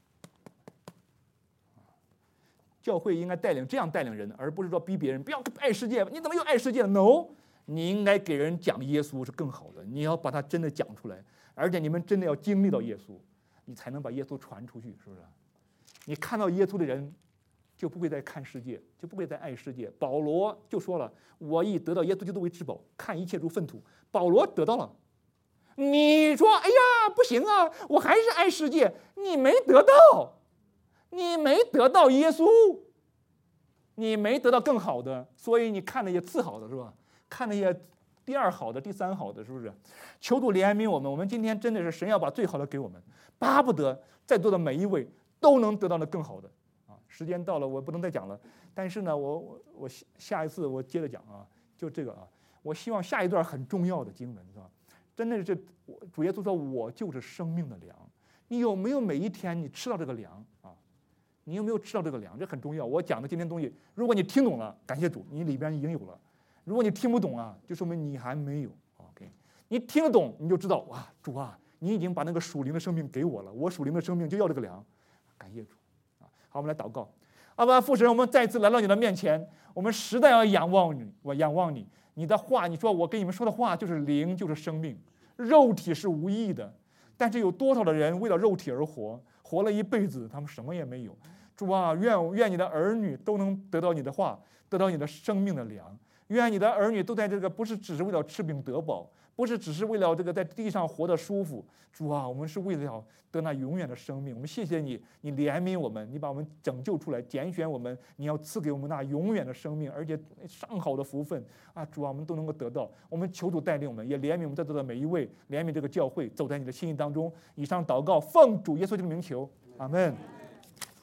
Speaker 1: 教会应该这样带领人，而不是说逼别人不要爱世界。你怎么又爱世界了 ？No， 你应该给人讲耶稣是更好的，你要把它真的讲出来，而且你们真的要经历到耶稣，你才能把耶稣传出去，是不是？你看到耶稣的人，就不会再看世界，就不会再爱世界。保罗就说了：“我已得到耶稣基督为至宝，看一切如粪土。”保罗得到了。你说：“哎呀，不行啊，我还是爱世界。”你没得到。你没得到耶稣，你没得到更好的，所以你看那些次好的，是吧？看那些第二好的、第三好的，是不是？求主怜悯我们，我们今天真的是神要把最好的给我们，巴不得在座的每一位都能得到那更好的啊！时间到了，我不能再讲了，但是呢，我下一次我接着讲啊，就这个啊，我希望下一段很重要的经文，是吧？真的是主耶稣说：“我就是生命的粮。”你有没有每一天你吃到这个粮啊？你有没有吃到这个粮？这很重要。我讲的今天东西，如果你听懂了，感谢主，你里边已经有了；如果你听不懂啊，就说明你还没有。OK， 你听得懂，你就知道哇，主啊，你已经把那个属灵的生命给我了，我属灵的生命就要这个粮，感谢主啊！好，我们来祷告。阿爸父神，我们再次来到你的面前，我们实在要仰望你，我仰望你，你的话，你说我跟你们说的话就是灵，就是生命，肉体是无益的。但是有多少的人为了肉体而活，活了一辈子，他们什么也没有。主啊，愿你的儿女都能得到你的话，得到你的生命的粮。愿你的儿女都在这个不是只是为了吃饼得饱，不是只是为了这个在地上活得舒服。主啊，我们是为了得那永远的生命。我们谢谢你，你怜悯我们，你把我们拯救出来，拣选我们，你要赐给我们那永远的生命，而且上好的福分啊！主啊，我们都能够得到。我们求主带领我们，也怜悯我们在座的每一位，怜悯这个教会，走在你的心意当中。以上祷告，奉主耶稣基督的名求，阿门。